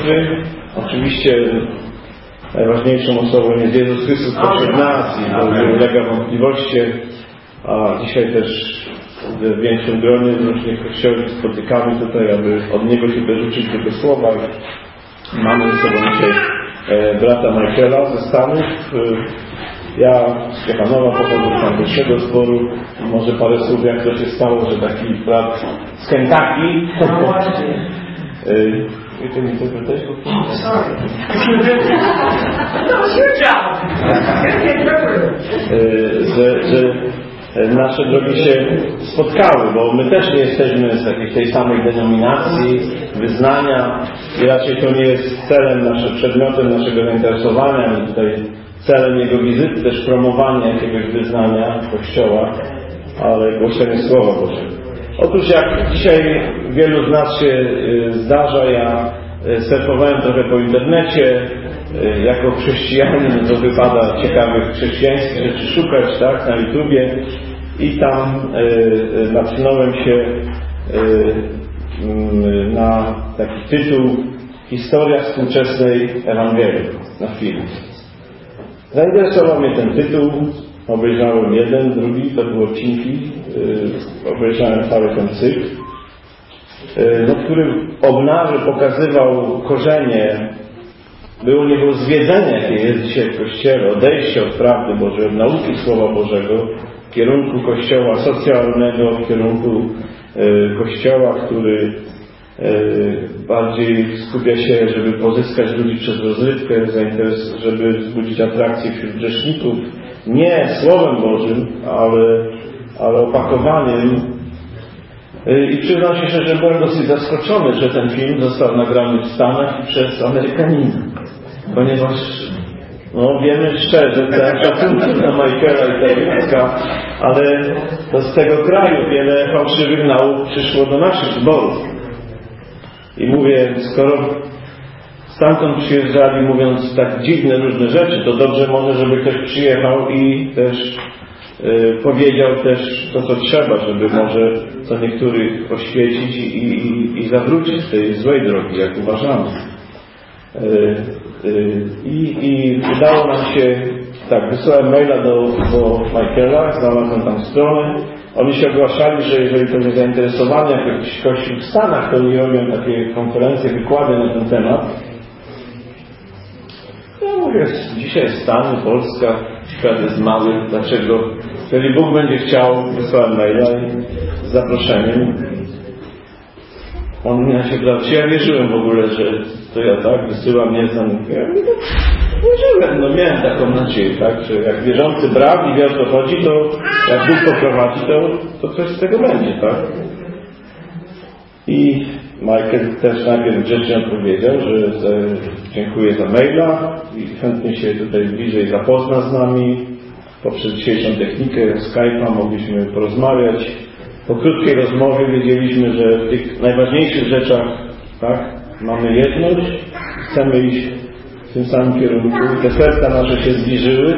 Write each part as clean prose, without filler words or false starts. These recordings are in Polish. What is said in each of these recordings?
siostry. Oczywiście najważniejszą osobą jest Jezus Chrystus pośród nas i to nie ulega wątpliwości, a dzisiaj też w większym gronie w różnych kościołach spotykamy tutaj, aby od Niego się też uczyć tego słowa. Mamy ze sobą dzisiaj brata Michaela ze Stanów. Ja z Ciechanowa pochodzę z tamtejszego zboru. Może parę słów, jak to się stało, że taki brat z Kentucky. You can interpret it? Sorry. That was your job. Że nasze drogi się spotkały, bo my też nie jesteśmy z tej samej denominacji, wyznania i raczej to nie jest celem, przedmiotem naszego zainteresowania, ale tutaj celem jego wizyty, też promowanie jakiegoś wyznania Kościoła, ale głoszenie Słowa Bożego. Otóż jak dzisiaj wielu z nas się zdarza, ja surfowałem trochę po internecie, jako chrześcijanin, no to wypada ciekawych chrześcijańskich rzeczy szukać, tak, na YouTubie i tam natknąłem się na taki tytuł Historia współczesnej Ewangelii na film. Zainteresował mnie ten tytuł, obejrzałem jeden, drugi, to były odcinki, obejrzałem cały ten cykl, który pokazywał korzenie, nie było zwiedzenie, jakie jest dzisiaj w Kościele, odejście od prawdy Bożej, od nauki Słowa Bożego, w kierunku Kościoła socjalnego, w kierunku Kościoła, który bardziej skupia się, żeby pozyskać ludzi przez rozrywkę, żeby wzbudzić atrakcję wśród grzeszników, nie Słowem Bożym, ale opakowaniem. I przyznam się szczerze, że byłem dosyć zaskoczony, że ten film został nagrany w Stanach i przez Amerykanina. Ponieważ wiemy szczerze, te szacunki na Michaela i Tereska, ale to z tego kraju wiele fałszywych nauk przyszło do naszych zborów. I mówię, skoro stamtąd przyjeżdżali, mówiąc tak dziwne różne rzeczy, to dobrze może, żeby ktoś przyjechał i też powiedział też to, co trzeba, żeby może co niektórych oświecić i zawrócić z tej złej drogi, jak uważamy. I udało nam się, tak, wysłałem maila do Michaela, znalazłem tam stronę. Oni się ogłaszali, że jeżeli to nie zainteresowany jakiś kościół w Stanach, to oni robią takie konferencje, wykłady na ten temat. Ja mówię, dzisiaj Stany, Polska, świat jest mały, dlaczego? Jeżeli Bóg będzie chciał, wysłałem maila z zaproszeniem. On mnie się brał. Ja wierzyłem w ogóle, że to ja tak wysyłam, nie znam. Ja wierzyłem, miałem taką nadzieję, tak, że jak wierzący brat i wie o co chodzi, to jak Bóg poprowadzi, to coś z tego będzie, tak? I Michael też najpierw grzecznie odpowiedział, że dziękuję za maila i chętnie się tutaj bliżej zapozna z nami. Poprzez dzisiejszą technikę Skype'a mogliśmy porozmawiać. Po krótkiej rozmowie wiedzieliśmy, że w tych najważniejszych rzeczach, tak, mamy jedność, chcemy iść w tym samym kierunku. Te serca nasze się zbliżyły.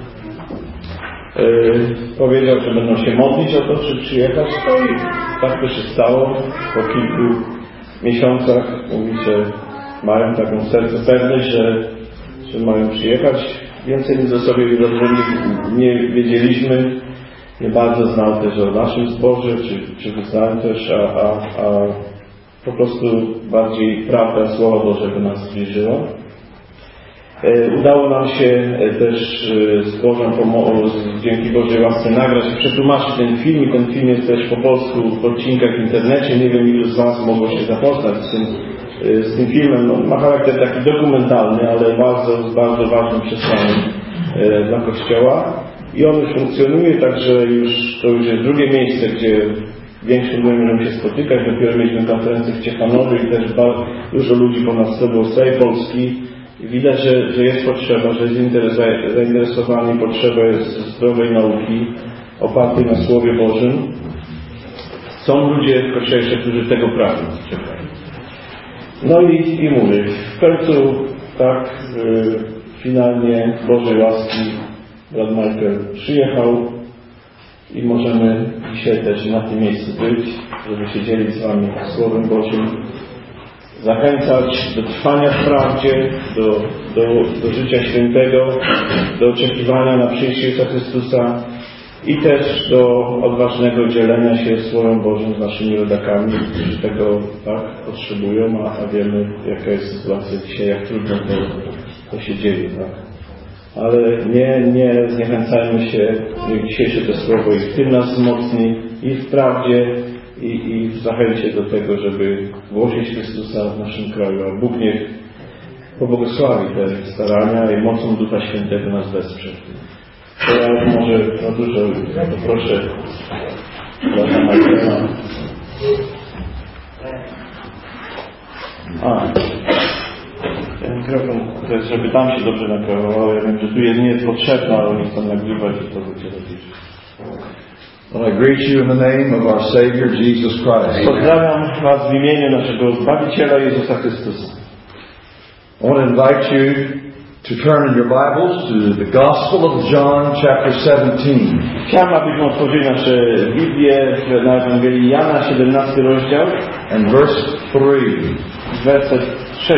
Powiedział, że będą się modlić o to, czy przyjechać. No i tak to się stało. Po kilku miesiącach mówi, że mają taką pewność, że mają przyjechać. Więcej nic o sobie nie wiedzieliśmy. Nie bardzo znał też o naszym zborze, czy wyznałem też, a po prostu bardziej prawda Słowa Bożego nas zbliżyła. Udało nam się też z Bożą pomocą, dzięki Bożej łasce nagrać i przetłumaczyć ten film. I ten film jest też po polsku w odcinkach w internecie. Nie wiem, ilu z Was mogło się zapoznać z tym filmem. On ma charakter taki dokumentalny, ale bardzo ważnym przesłaniem dla Kościoła. I on już funkcjonuje, także to już jest drugie miejsce, gdzie większym gronie możemy się spotykać. Dopiero mieliśmy konferencję w Ciechanowie i też dużo ludzi ponad 100 było z całej Polski. I widać, że jest potrzeba, że jest zainteresowanie, potrzeba jest zdrowej nauki opartej na Słowie Bożym. Są ludzie w Kościele, którzy tego pragną. No i mówię, w końcu tak finalnie Bożej łaski brat Michael przyjechał i możemy dzisiaj też na tym miejscu być, żeby się dzielić z Wami Słowem Bożym. zachęcać do trwania w prawdzie, do życia świętego, do oczekiwania na przyjście Jezusa Chrystusa i też do odważnego dzielenia się Słowem Bożym z naszymi rodakami, którzy tego tak potrzebują, a wiemy, jaka jest sytuacja dzisiaj, jak trudno to się dzieje. Tak? Ale nie zniechęcajmy się, niech dzisiejsze to Słowo i w tym nas wzmocni, i w prawdzie, i w zachęcie do tego, żeby głosić Chrystusa w naszym kraju. A Bóg niech pobłogosławi te starania i mocą Ducha Świętego nas wesprze. To ja może za dużo poproszę brata Marcela. Ten mikrofon to jest, żeby tam się dobrze nakierowało. Ja wiem, że tu nie jest potrzebna, ale nie chcę nagrywać i to będzie robić. Well, I greet you in the name of our Savior Jesus Christ. Pozdrawiam Was w imieniu naszego Zbawiciela Jezusa Chrystusa. I want to invite you to turn in your Bibles to the Gospel of John, chapter 17. Chciałem, abyśmy otworzyli nasze Biblię na Ewangelii Jana, 17 rozdział, and verse 3. werset 3.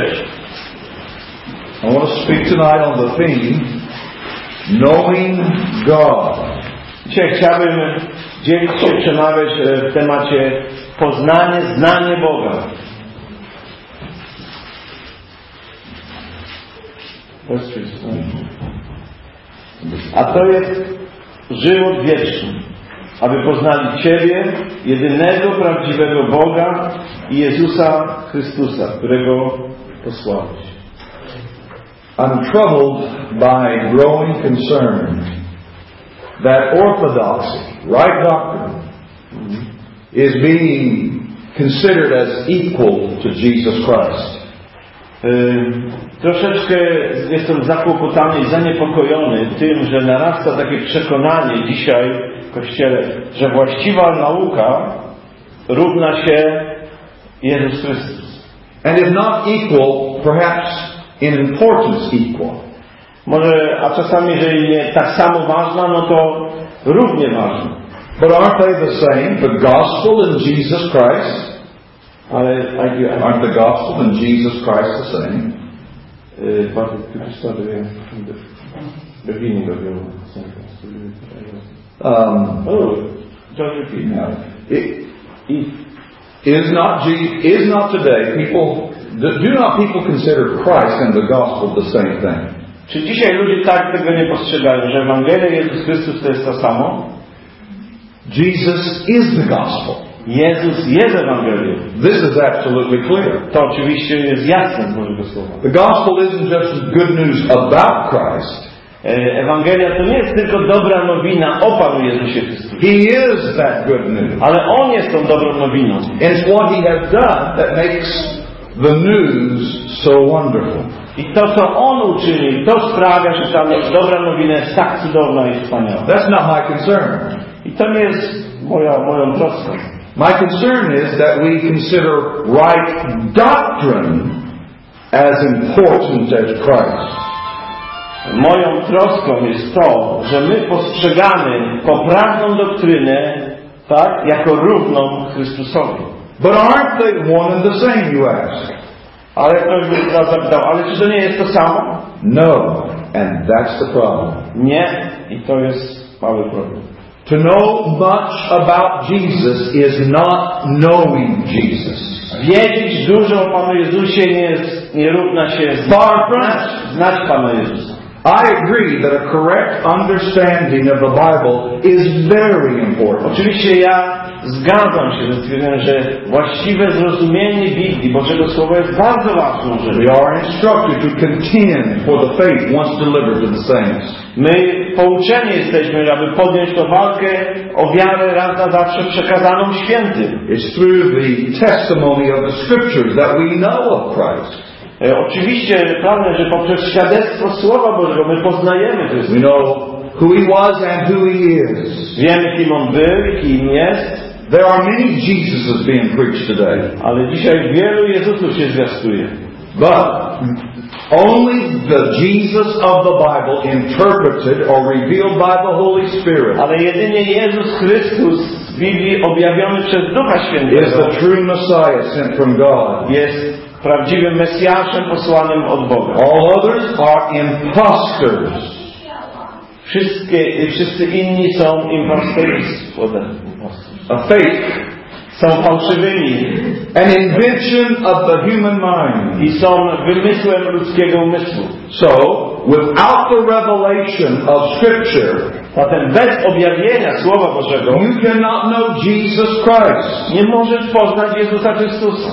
I want to speak tonight on the theme, Knowing God. Dzisiaj chciałbym dzielić się, przemawiać w temacie poznanie, znanie Boga. A to jest żywot wieczny, aby poznali Ciebie, jedynego prawdziwego Boga i Jezusa Chrystusa, którego posłałeś. I'm troubled by growing concern that orthodoxy, right doctrine, is being considered as equal to Jesus Christ. Troszeczkę jestem zakłopotany i zaniepokojony tym, że narasta takie przekonanie dzisiaj w Kościele, że właściwa nauka równa się Jezus Chrystus. And if not equal, perhaps in importance equal. Może, a czasami, jeżeli nie tak samo ważna, no to równie ważna. But aren't they the same? The gospel and Jesus Christ? Aren't the gospel and Jesus Christ the same? But could you start again from the beginning of your sentence? Just repeat. Is not today do not people consider Christ and the gospel the same thing? Czy dzisiaj ludzie tak tego nie postrzegają, że Ewangelia Jezus Chrystus to jest to samo? Jesus is the gospel. Jezus jest Ewangelią. This is absolutely clear. To oczywiście jest jasne z Bożego Słowa. The gospel isn't just good news about Christ. Ewangelia to nie jest tylko dobra nowina o Panu Jezusie Chrystusie. He is that good news. Ale On jest tą dobrą nowiną. And it's what He has done that makes the news so wonderful. I to, co On uczynił, to sprawia, że ta dobra nowina jest tak cudowna i wspaniała. That's not my concern. I to nie jest moją troską. My concern is that we consider right doctrine as important as Christ. Moją troską jest to, że my postrzegamy poprawną doktrynę, tak, jako równą Chrystusowi. But aren't they one and the same, you ask? Ale ktoś by teraz zapytał, ale czy to nie jest to samo? No, and that's the problem. Nie, i to jest mały problem. To know much about Jesus is not knowing Jesus. Wiedzieć dużo o Panu Jezusie nie równa się znać Pana Jezusa. I agree that a correct understanding of the Bible is very important. Oczywiście ja zgadzam się ze stwierdzeniem, że właściwe zrozumienie Biblii, Bożego Słowa jest bardzo ważną rzeczą. We are instructed to contend for the faith once delivered to the saints. My pouczeni jesteśmy, aby podjąć tę walkę o wiarę raz na zawsze przekazaną świętym. It's through the testimony of the Scriptures that we know of Christ. Oczywiście prawda, że poprzez świadectwo Słowa Bożego my poznajemy Chrystusa. We know who He was and who He is. Wiemy, kim On był i kim jest. There are many Jesuses being preached today. Ale dzisiaj wielu Jezusów się zwiastuje. But only the Jesus of the Bible interpreted or revealed by the Holy Spirit. Ale jedynie Jezus Chrystus z Biblii objawiony przez Ducha Świętego Is the true Messiah sent from God. jest prawdziwym Mesjaszem posłanym od Boga. All others are impostors. Wszyscy inni są A fake. Są fałszywymi. An invention of the human mind. I są wymysłem ludzkiego umysłu. So, without the revelation of Scripture, zatem bez objawienia Słowa Bożego, you cannot know Jesus Christ. Nie możesz poznać Jezusa Chrystusa.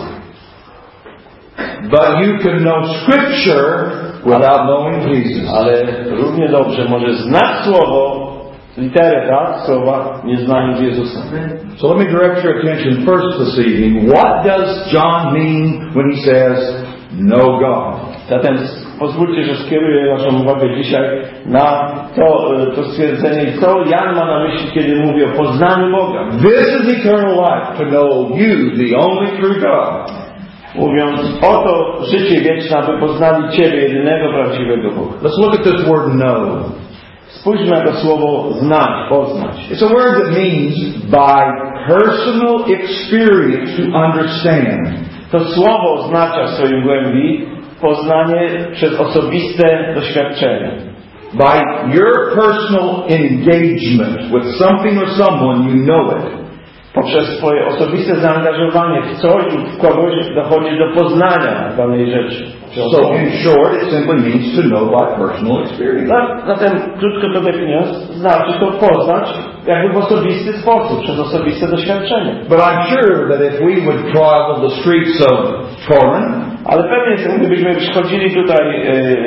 But you can know Scripture without knowing Jesus. Ale równie dobrze możesz znać Słowo, literę, tak? Słowa, nie znając Jezusa. So let me direct your attention first this evening. What does John mean when he says, know God? Zatem pozwólcie, że skieruję waszą uwagę dzisiaj na to stwierdzenie, co Jan ma na myśli, kiedy mówi o poznaniu Boga. This is eternal life, to know you, the only true God. Mówiąc, oto życie wieczne, aby poznali Ciebie, jedynego prawdziwego Boga. Let's look at this word know. Spójrzmy na to słowo znać, poznać. It's a word that means by personal experience to understand. To słowo oznacza w swoim głębi poznanie przez osobiste doświadczenie. By your personal engagement with something or someone, you know it. Poprzez swoje osobiste zaangażowanie w coś lub w kogoś dochodzi do poznania danej rzeczy. So in short, it simply means to know by personal experience. Zatem krótko to definiując, znaczy to poznać jakby w osobisty sposób, przez osobiste doświadczenie. But I'm sure that if we would travel the streets of Torun, ale pewnie, gdybyśmy przychodzili tutaj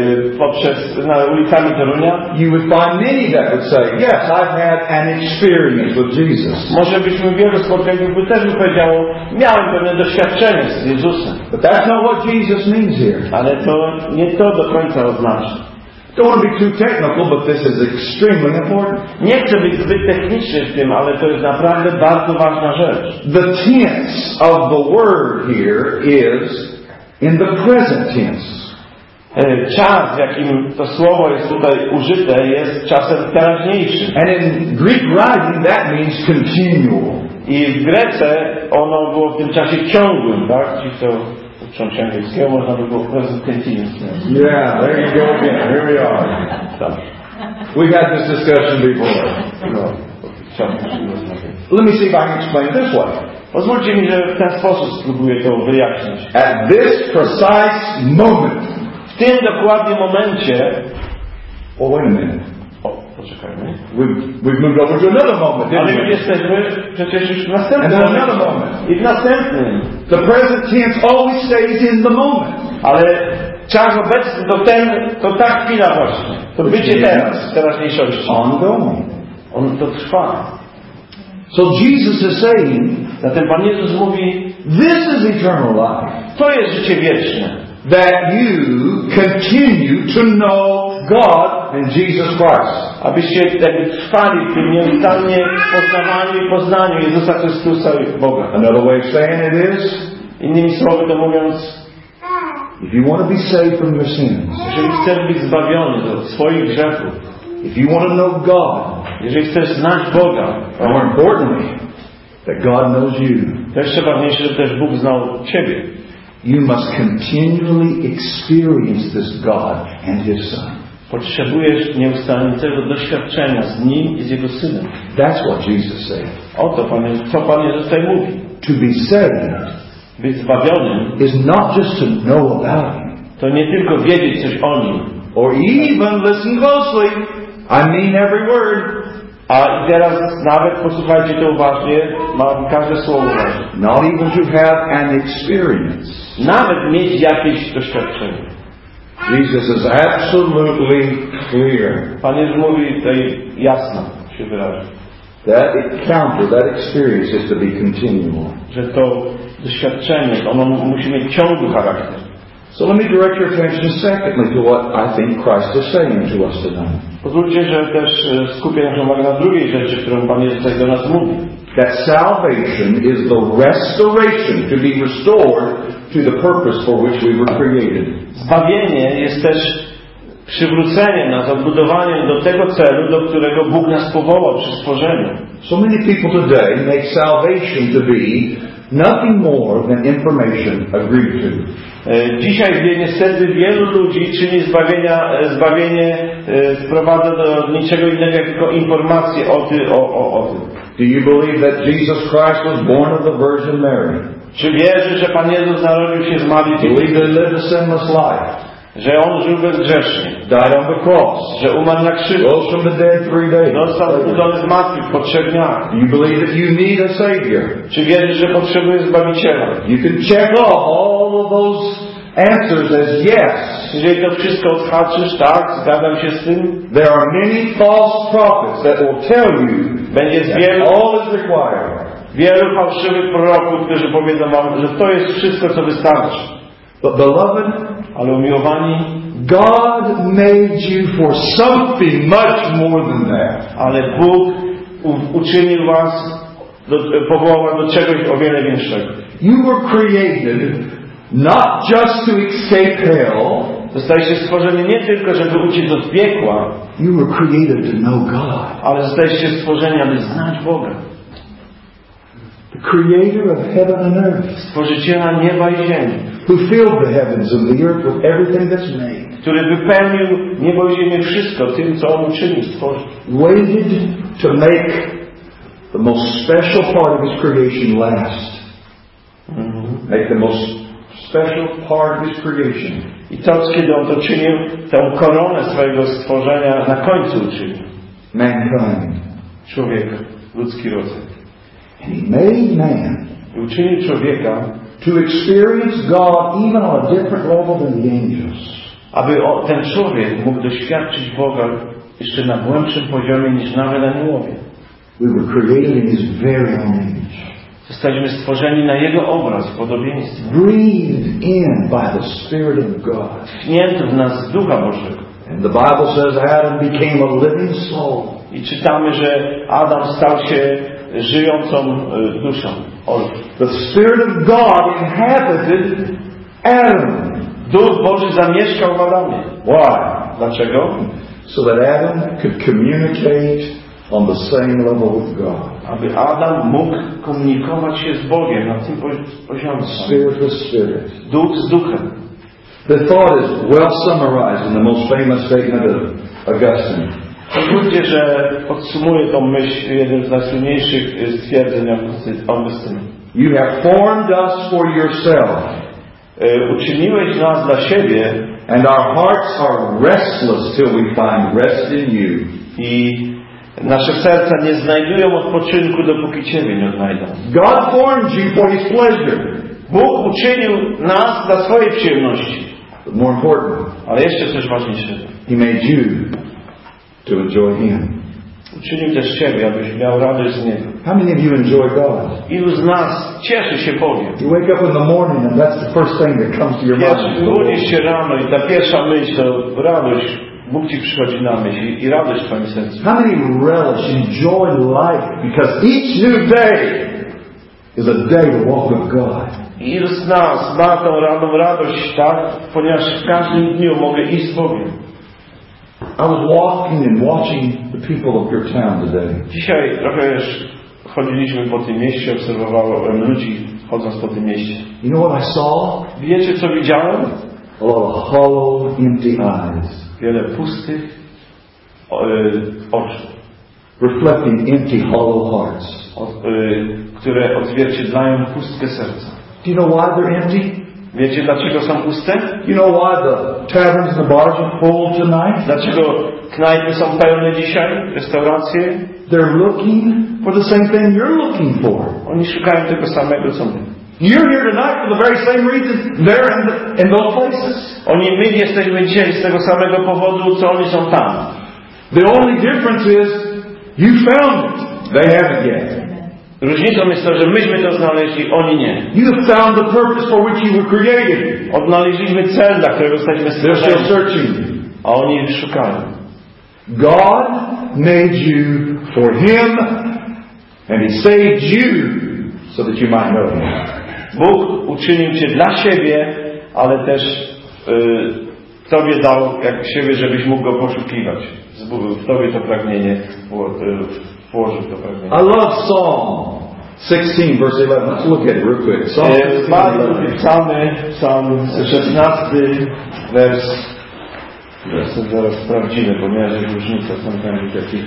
na ulicami Torunia, you would find many that would say, yes, I've had an experience with Jesus. Może byśmy wielu spotkali, by też powiedziało, miałem pewne doświadczenie z Jezusem. But that's not what Jesus means here. Ale to nie to do końca oznacza. Don't want to be too technical, but this is extremely important. Nie chcę być zbyt techniczny w tym, ale to jest naprawdę bardzo ważna rzecz. The tense of the word here is in the present tense. Czas, w jakim to słowo jest tutaj użyte, jest czasem teraźniejszym. And in Greek writing that means continual. I w Grece ono było w tym czasie ciągłym, tak? Ci, kto uczą się angielskiego, można by było present continuous. Yeah, there you go again. Here we are. We've had this discussion before. Let me see if I can explain it this way. Pozwólcie mi, że w ten sposób spróbuję to wyjaśnić. At this precise moment. W tym dokładnie momencie. Oh, wait a minute. Poczekajmy. We've moved over to another moment. Ale my jesteśmy przecież już w następnym moment. I w następnym. The present tense always stays in the moment. Ale czas obecny to ta chwila właśnie. To bycie teraz, teraźniejszości. Ongoing. On to trwa. So Jesus is saying, zatem Pan Jezus mówi, this is eternal life. To jest życie wieczne. That you continue to know God and Jesus Christ. Abyście trwali w tym nieustannie poznawaniu i poznaniu Jezusa Chrystusa i Boga. Another way of saying it is, innymi słowy to mówiąc, if you want to be saved from your sins, jeżeli chcesz być zbawiony od swoich grzechów, if you want to know God, jeżeli chcesz znać Boga, more importantly, that God knows you, to jeszcze ważniejsze, że też Bóg znał Ciebie. You must continually experience this God and His Son. Potrzebujesz nieustannego doświadczenia z Nim i z Jego Synem. That's what Jesus said. Oto co Pan Jezus tutaj mówi. To be saved, być zbawionym, is not just to know about Him. To nie tylko wiedzieć coś o Nim. Or even listen closely. I mean every word. A teraz nawet posłuchajcie to uważnie, mam każde słowo uważnie. Not even to have an experience. Nawet mieć jakieś doświadczenie. Jesus is absolutely clear. Pan Jezus mówi tutaj jasno, się wyraża. That encounter, that experience is to be continual. Że to doświadczenie, ono musi mieć ciągły charakter. So let me direct your attention secondly to what I think Christ is saying to us tonight. Pozwólcie, że też skupię naszą uwagę na drugiej rzeczy, którą Pan Jezus tutaj do nas mówi. That salvation is the restoration, to be restored to the purpose for which we were created. Zbawienie jest też przywróceniem nas, odbudowaniem do tego celu, do którego Bóg nas powołał przy stworzeniu. So many people today make salvation to be nothing more than information agreed to. Dzisiaj niestety wielu ludzi czyni zbawienie sprowadza do niczego innego jak tylko informacje o tym. Do you believe that Jesus Christ was born of the Virgin Mary? Czy wierzy, że Pan Jezus narodził się z Marii? Believe that he lived a sinless life? Że On żył bezgrzecznie. Died on the cross. Że umarł na krzyżu. Rose from the dead 3 days. Został wzbudzony z martwych po 3 dniach. Do you believe that you need a Savior? Czy wierzysz, że potrzebujesz Zbawiciela? You can check off all of those answers as yes. Jeżeli to wszystko odhaczysz, tak, zgadzam się z tym. There are many false prophets that will tell you Będzie all is required. Wielu fałszywych proroków, którzy powiedzą wam, że to jest wszystko, co wystarczy. But beloved, ale umiłowani, God made you for something much more than that. Ale Bóg uczynił was, powołał do czegoś o wiele większego. You were created not just to escape hell. Zostaliście stworzeni nie tylko, żeby uciec od piekła. You were created to know God. Ale zostaliście stworzeni, aby znać Boga. The creator of heaven and earth. Stworzyciela nieba i ziemi. Who filled the heavens and the earth with everything that's made. Który wypełnił niebo i ziemię wszystko tym, co On uczynił, stworzył. Waited to make the most special part of His creation last. Make the most special part of His creation. I to, kiedy On to czynił, tę koronę swojego stworzenia na końcu uczynił. Mankind. Człowieka, ludzki rodzaj. And He made man. I uczynił człowieka to experience God even on a different level than the angels. Aby ten człowiek mógł doświadczyć Boga jeszcze na głębszym poziomie niż nawet aniołowie. We were created in His very own image. Zostaliśmy stworzeni na Jego obraz, podobieństwo. Breathed in by the Spirit of God. Wchnięty w nas z Ducha Bożego. And the Bible says Adam became a living soul. I czytamy, że Adam stał się żyjącą duszą. The Spirit of God inhabited Adam. Duch Boży zamieszkał w Adamie. Why? Dlaczego? So that Adam could communicate on the same level with God. Aby Adam mógł komunikować się z Bogiem na tym poziomie. Spirit with Spirit. Duch z Duchem. The thought is well summarized in the most famous statement of Augustine. Pozwólcie, że podsumuję tą myśl, jeden z najsłynniejszych stwierdzeń Augustyna. You have formed us for yourself. Uczyniłeś nas dla siebie. And our hearts are restless till we find rest in you. I nasze serca nie znajdują odpoczynku, dopóki Ciebie nie odnajdą. God formed you for His pleasure. Bóg uczynił nas dla swojej przyjemności. But more important, ale jeszcze coś ważniejszego. He made you to enjoy Him. Uczynił też Ciebie, abyś miał radość z Niego. How many of you enjoy God? Ilu z nas cieszy się Bogiem? You wake up in the morning and that's the first thing that comes to your mind. Budzisz się rano i ta pierwsza myśl to radość. Bóg Ci przychodzi na myśl i radość w Twoim sercu. How many relish, enjoy life because each new day is a day to walk with God. Ilu z nas ma tą radość, tak? Ponieważ w każdym dniu mogę iść z Bogiem. I was walking and watching the people of your town today. Dzisiaj trochę chodziliśmy po tym mieście, obserwowałem ludzi chodząc po tym mieście. You know what I saw? Wiecie co widziałem? A lot of hollow, empty eyes. Wiele pustych oczu. Reflecting empty, hollow hearts. Które odzwierciedlają pustkę serca. Do you know why they're empty? Wiecie dlaczego są puste? You know why the taverns and the bars are full tonight? Dlaczego knajpy są pełne dzisiaj? Restauracje? They're looking for the same thing you're looking for. Oni szukają tego samego co my. You're here tonight for the very same reason they're in those places. My jesteśmy dzisiaj z tego samego powodu, co oni są tam. The only difference is you found it. They haven't yet. Różnicą jest to, że myśmy to znaleźli, oni nie. You have found the purpose for which you were created. Odnaleźliśmy cel, dla którego zostaliśmy They're still stworzeni. searching. A oni szukają. God made you for Him and He saved you so that you might know Him. Bóg uczynił Cię dla siebie, ale też Tobie dał jak siebie, żebyś mógł Go poszukiwać. W Tobie to pragnienie włożył to pragnienie. I love song. 16, verse 11. Let's look at it real quick. Psalm 16, Bardzo lubię psalmy, psalm 16, wers. Zaraz sprawdzimy, bo miała się różnica, są tam takich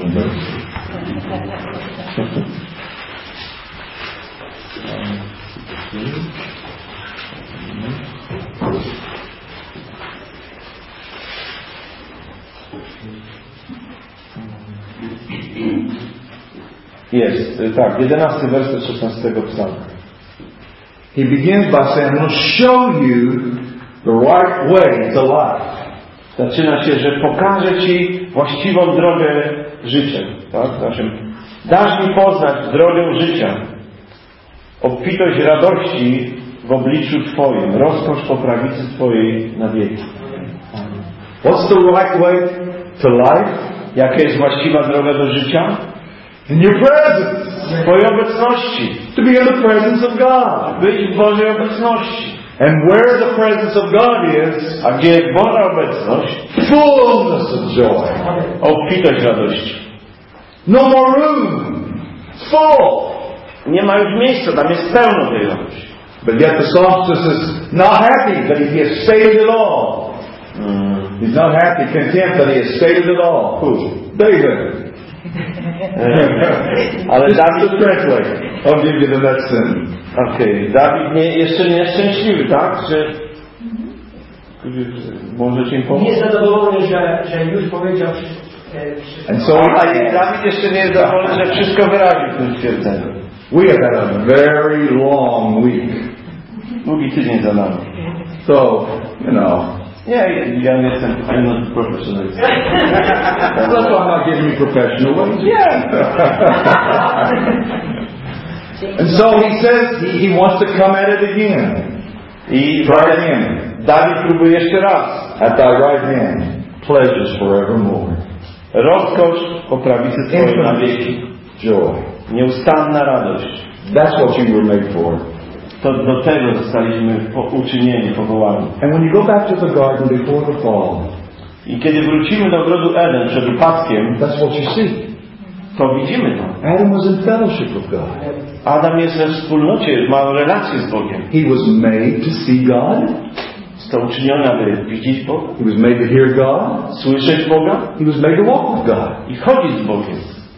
Jest, tak, 11 werset 16 psalmu. He begins by saying, "I will show you the right way to life." Zaczyna się, że pokażę Ci właściwą drogę życia. Tak? Znaczy, dasz mi poznać drogę życia. Obfitość radości w obliczu Twoim. Rozkosz po prawicy Twojej na wieki. What's the right way to life? Jaka jest właściwa droga do życia? In your presence. W Twojej obecności. To be in the presence of God. Być w Bożej obecności. And where the presence of God is, a gdzie jest Boża obecność, fullness of joy. Obfitość radości. No more room. It's full. Nie ma już miejsca, tam jest pełno tej radości. But yet the psalmist is not happy that he has stated it all. He's not happy, content that he has stated it all. Who? David. Ale Dawid translate. I'll give you the next sentence. Okay. Dawid jeszcze nie jest szczęśliwy, tak? Że możecie im pomóc? Nie jest zadowolony, że już powiedział Dawid jeszcze nie jest zadowolony, że wszystko wyraził w tym stwierdzeniu. We have had a very long week. Długi tydzień za nami. So, you know. Ja nie jestem, I'm not professional. That's why I'm not giving you professional ways. And so he says he wants to come at it again. I right hand. Dawid próbuje jeszcze raz. At thy right hand, pleasures forevermore. Rozkosz po prawicy Twojej na wieki. Joy. Nieustanna radość. That's what you were made for. To do tego zostaliśmy uczynieni, powołani. And when you go back to the garden before the fall, i kiedy wrócimy do ogrodu Eden przed upadkiem, that's what you see. To widzimy to. Adam was in fellowship with God. Adam jest we wspólnocie, ma relację z Bogiem. He was made to see God. Został uczyniony, aby widzieć Boga. He was made to hear God. Słyszeć Boga. He was made to walk with God. I chodzić z Bogiem.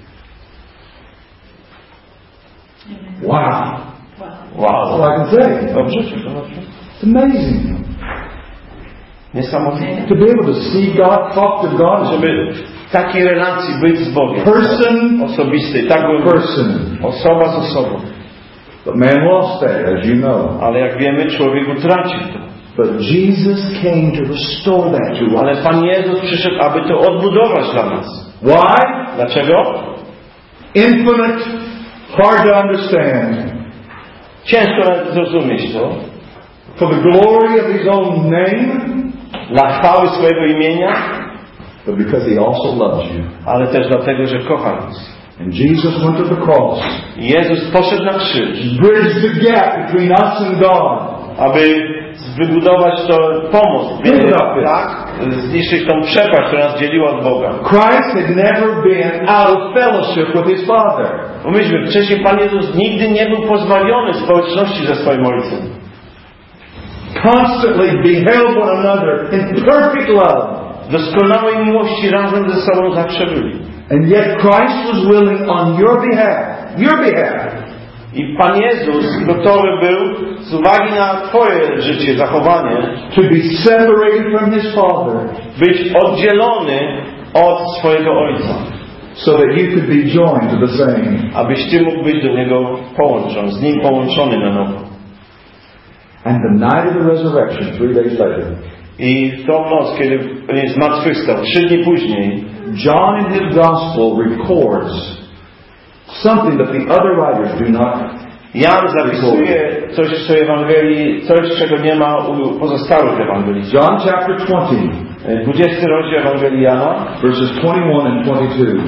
Wow. Wow. That's all I can say. Dobrze? It's amazing. Niesamowite. To be able to see God, talk to God, żeby w takiej relacji być z Bogiem. Person, osobistej, tak person. Osoba z osobą. But man lost that, as you know. Ale jak wiemy, człowiek utracił to. But Jesus came to restore that to us. Ale Pan Jezus przyszedł, aby to odbudować dla nas. Why? Dlaczego? Infinite, hard to understand. Ciężko nawet zrozumieć to. For the glory of His own name. Dla chwały swojego imienia. But because He also loves you. Ale też dlatego, że kocha nas. And Jesus went to the cross. Jezus poszedł na krzyż. Bridge the gap between us and God. Aby wybudować to pomoc. Tak? Zniszczyć tą przepaść, która nas dzieliła od Boga. Christ had never been out of fellowship with His Father. Pomyślmy, wcześniej Pan Jezus nigdy nie był pozbawiony społeczności ze swoim Ojcem. Constantly beheld one another in perfect love. W doskonałej miłości razem ze sobą zawsze byli. And yet Christ was willing on your behalf. I Pan Jezus gotowy był z uwagi na Twoje życie, zachowanie, to be separated from His Father, być oddzielony od swojego Ojca, so that you could be joined to the same. Abyś Ty mógł być do Niego połączony, z Nim połączony na nowo. And the night of the resurrection, 3 days later, i w tą noc, kiedy zmartwychwstał, 3 dni później, John in his Gospel records something that the other writers do not. Jan zapisuje coś w swojej Ewangelii, coś, czego nie ma u pozostałych Ewangelii. John chapter 20, 20 rozdział Ewangelii Jana, verses 21 and 22.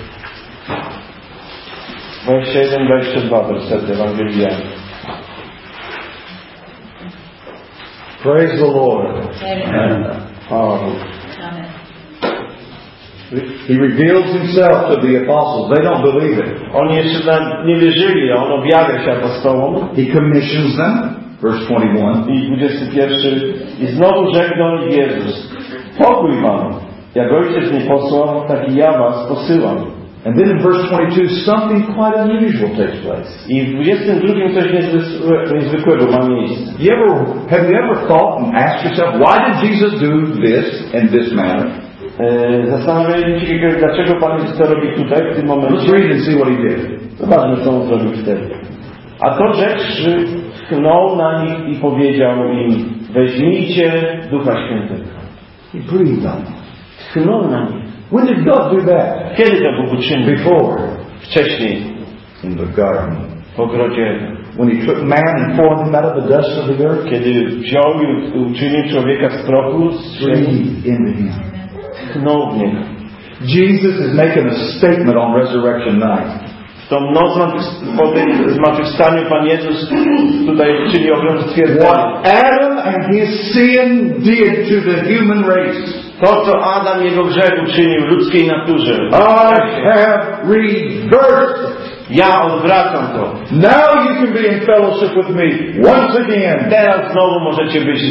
21-22 wersety Ewangelii Jana. Praise the Lord. Chwała Bogu. He reveals himself to the apostles. They don't believe it. Oni jeszcze nie wierzyli, a on objawia się apostołom. He commissions them. Verse 21. I 21. I znowu rzekł do nich Jezus: pokój wam. Jak Ojciec mnie posłał, tak i ja was posyłam. And then in verse 22, something quite unusual takes place. I w 22 coś niezwykłego ma miejsce. Have you ever thought and asked yourself, why did Jesus do this in this manner? Zastanawialiście się, dlaczego Pan Jezus to robi tutaj, w tym momencie. Let's read and see what he did. Zobaczmy, co on zrobił wtedy. A to rzekłszy, tchnął na nich i powiedział im: weźmijcie Ducha Świętego. He breathed on them. Tchnął na nich. When did God do that? Kiedy to Bóg uczynił? Before. Wcześniej. In the garden. W ogrodzie. When he took man and formed him out of the dust of the earth. Kiedy wziął i uczynił człowieka z prochu, breathed into him. Tchnął w niego. Jesus is making a statement on resurrection night. W tą noc po tym zmartwychwstaniu Pan Jezus tutaj czyni ogromne stwierdzenie. What Adam and his sin did to the human race. To, co Adam jego grzech uczynił ludzkiej naturze. I have reversed. Ja odwracam to. Now you can be in fellowship with me once again. Teraz znowu możecie być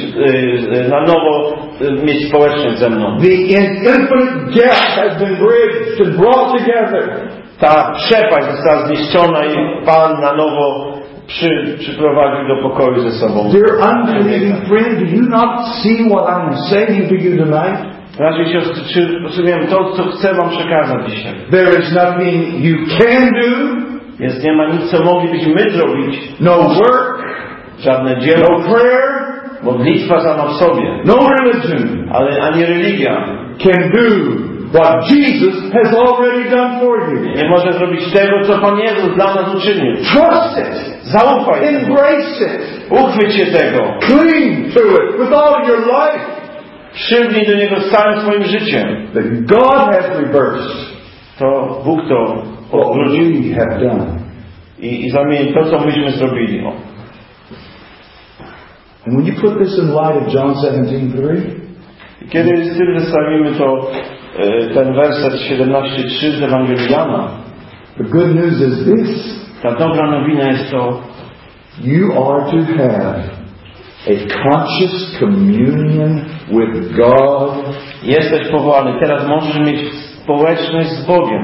na nowo mieć społeczność ze mną. The infinite gap has been bridged and brought together. Ta przepaść została zniszczona i Pan na nowo przyprowadził do pokoju ze sobą. Dear unbelieving friend, do you not see what I am saying to you tonight? Bracia i siostry, czy rozumiem to, co chcę wam przekazać dzisiaj? There is nothing you can do. Więc nie ma nic, co moglibyśmy zrobić. No work. Żadne dzieło. No prayer. Modlitwa sama w sobie. No religion. Ale ani religia can do what Jesus has already done for you. Nie może zrobić tego, co Pan Jezus dla nas uczynił. Trust it. Zaufaj. Embrace it. Uchwyć się tego. Cling to it with all your life. Przylgnij do Niego z całym swoim życiem. That God has reversed. To Bóg to odwrócił i zamienił to, co myśmy zrobili. And when you put this in light of John 17:3, kiedy z tym zestawimy to ten werset 17:3 z Ewangelii Jana, the good news is this. Ta dobra nowina jest to: you are to have a conscious communion with God. Jesteś powołany. Teraz możesz mieć społeczność z Bogiem,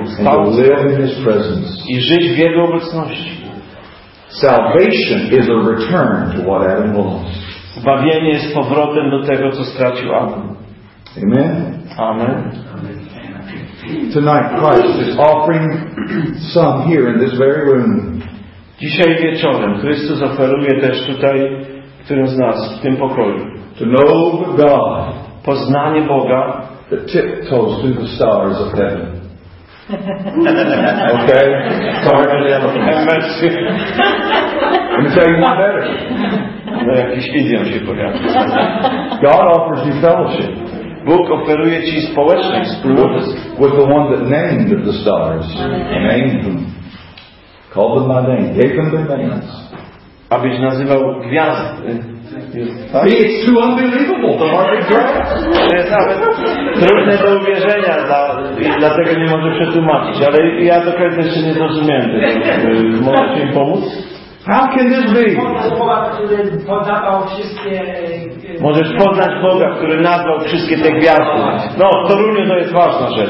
i żyć w Jego obecności. Salvation is a return to what Adam lost. Zbawienie jest powrotem do tego, co stracił Adam. Amen. Amen. Tonight Christ is offering some here in this very room. Dzisiaj wieczorem Chrystus oferuje też tutaj, którym z nas, w tym pokoju, to know God, poznanie Boga, that tiptoes through the stars of heaven. Okay? Sorry, have mercy. Let me tell you one better. No jakiś idiom się pojawia. God offers you fellowship. Bóg oferuje ci społeczność, wspólnotę. With the one that named the stars. Named them. Called them by name. Gave them their names. Abyś nazywał gwiazdy. It's too unbelievable to hardly grasp. To jest nawet trudne do uwierzenia i dlatego nie mogę przetłumaczyć. Ale ja do końca jeszcze nie zrozumiałem tego. Możecie mi pomóc? How can this be? Możesz poznać Boga, który nazwał wszystkie te gwiazdy. No, w Toruniu to jest ważna rzecz.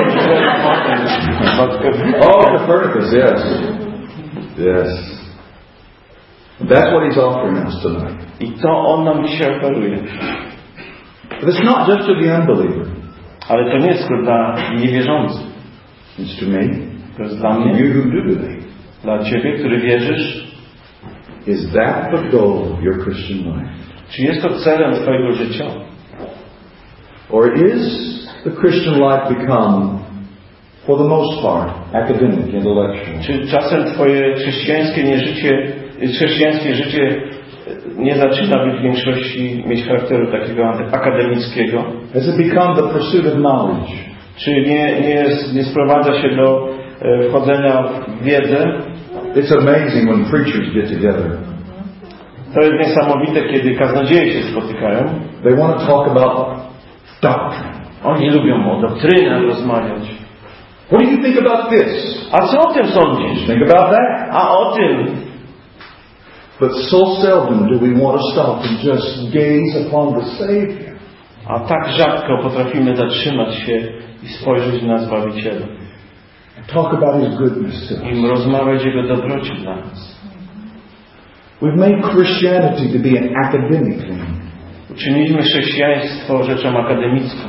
Oh, Copernicus, yes. Yes. That's what he's offering us tonight. I to on nam dzisiaj oferuje. But it's not just to the unbeliever. Ale to nie jest tylko dla niewierzących. It's to me. To jest dla mnie. You who do believe. Dla ciebie, który wierzysz. Is that the goal of your Christian life? Czy jest to celem twojego życia? Or is the Christian life become, for the most part, academic, intellectual? Czy czasem twoje chrześcijańskie życie nie zaczyna być w większości mieć charakteru takiego akademickiego? Has it become the pursuit of knowledge? Czy nie sprowadza się do wchodzenia w wiedzę? It's amazing when preachers get together. To jest niesamowite, kiedy kaznodzieje się spotykają. They want to talk about doctrine. Oni lubią o doktrynach rozmawiać. What do you think about this? A co o tym sądzisz? Think about that. A o tym. But so seldom do we want to stop and just gaze upon the Savior. A tak rzadko potrafimy zatrzymać się i spojrzeć na Zbawiciela. Talk about His goodness to us. I rozmawiać Jego dobroci dla nas. We've made Christianity to be an academic thing. Uczyniliśmy chrześcijaństwo rzeczą akademicką.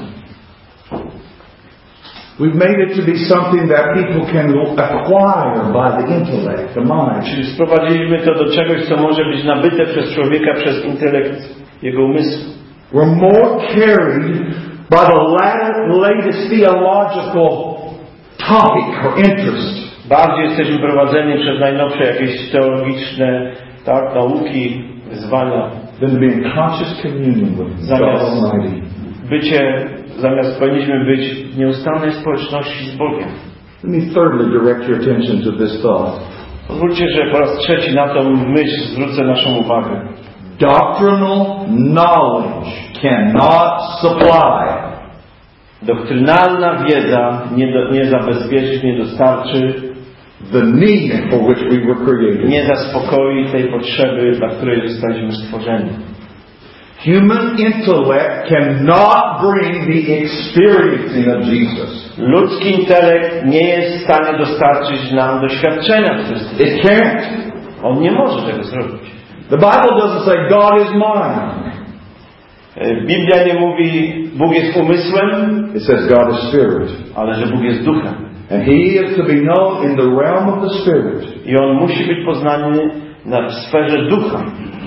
We've made it to be something that people can acquire by the intellect, the mind. Czyli sprowadziliśmy to do czegoś, co może być nabyte przez człowieka przez intelekt jego umysłu. We're more carried by the latest theological topic or interest. Bardziej jesteśmy prowadzeni przez najnowsze jakieś teologiczne nauki, wyzwania. Than to be in conscious communion with God Almighty. Zamiast powinniśmy być w nieustannej społeczności z Bogiem. Let me thirdly direct your attention to this thought. Pozwólcie, że po raz trzeci na tą myśl zwrócę naszą uwagę. Doctrinal knowledge cannot supply. Doktrynalna wiedza nie zabezpieczy, nie dostarczy, the need for which we were created. Nie zaspokoi tej potrzeby, dla której zostaliśmy stworzeni. Human intellect cannot bring the experiencing of Jesus. Ludzki intelekt nie jest w stanie dostarczyć nam doświadczenia Chrystusa. It can't. On nie może tego zrobić. The Bible doesn't say God is mind. Biblia nie mówi Bóg jest umysłem. It says God is spirit. Ale że Bóg jest duchem. And He is to be known in the realm of the spirit. I On musi być poznany w sferze ducha.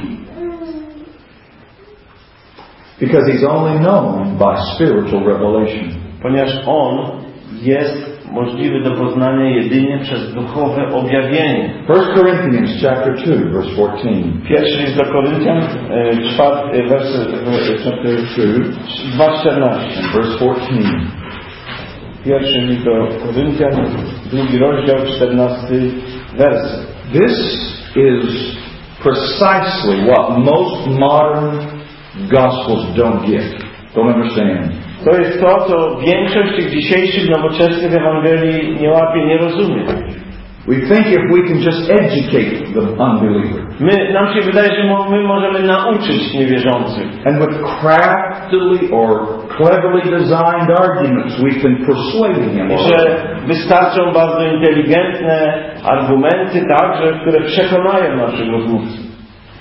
Because He's only known by spiritual revelation. Ponieważ On jest możliwy do poznania jedynie przez duchowe objawienie. 1 Corinthians chapter 2 verse 14. Pierwszy list do Koryntian, 2:14. Verse 14. Pierwszy list do Koryntian, 2 rozdział, 14 werset. This is precisely what most modern Gospels don't get, don't understand. To jest to, co większość tych dzisiejszych nowoczesnych Ewangelii nie łapie, nie rozumie. We think if we can just educate the unbeliever. Nam się wydaje, że my możemy nauczyć niewierzących. And with craftily or cleverly designed arguments we can persuade him. Że wystarczą bardzo inteligentne argumenty, które przekonają naszych rozmówców.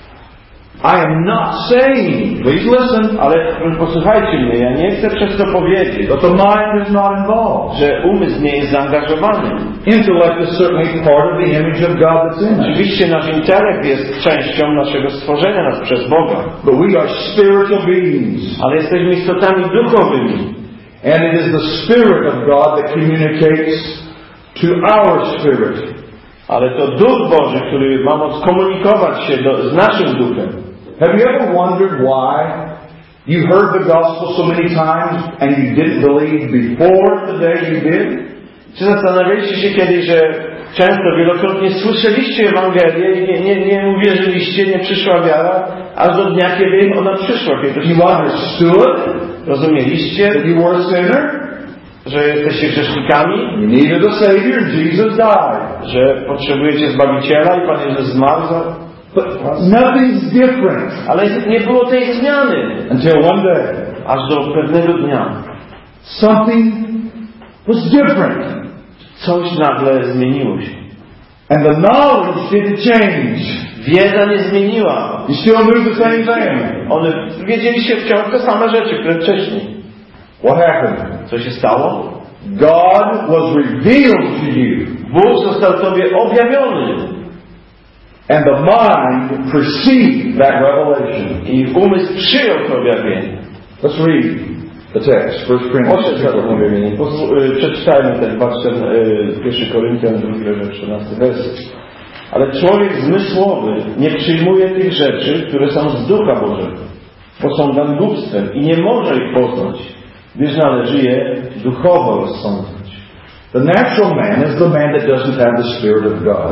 I am not saying, please listen, ale posłuchajcie mnie, ja nie chcę przez to powiedzieć, that the mind is not involved. Że umysł nie jest zaangażowany. Intellect is certainly part of the image of God that's in us. Oczywiście nasz intelekt jest częścią naszego stworzenia nas przez Boga. But we are spiritual beings. Ale jesteśmy istotami duchowymi. And it is the Spirit of God that communicates to our spirit. Ale to Duch Boży, który ma moc komunikować się z naszym duchem. Have you ever wondered why you heard the gospel so many times and you didn't believe before the day you did? Czy zastanawialiście się kiedyś, że często, wielokrotnie słyszeliście Ewangelię i nie uwierzyliście, nie przyszła wiara, aż do dnia, kiedy ona przyszła, kiedy to się understood? Rozumieliście? That you were a sinner? Że jesteście grzesznikami? You needed a Savior, Jesus died. Że potrzebujecie Zbawiciela i Pan Jezus zmarł za But nothing's different. Ale nie było tej zmiany. Until one day. Aż do pewnego dnia. Something was different. Coś nagle zmieniło się. And the knowledge didn't change. Wiedza nie zmieniła. You still knew the same thing. One wiedzieliście wciąż te same rzeczy, które wcześniej. What happened? Co się stało? God was revealed to you. Bóg został tobie objawiony. And the mind perceived that revelation. I umysł przyjął to objawienie. Let's read the text. 1 Corinthians. Przeczytajmy ten 1 Koryntian 2 rozdział 13 werset. Ale człowiek zmysłowy nie przyjmuje tych rzeczy, które są z Ducha Bożego, bo są dla głupstwem i nie może ich poznać, gdyż należy je duchowo rozsądzać. The natural man is the man that doesn't have the Spirit of God.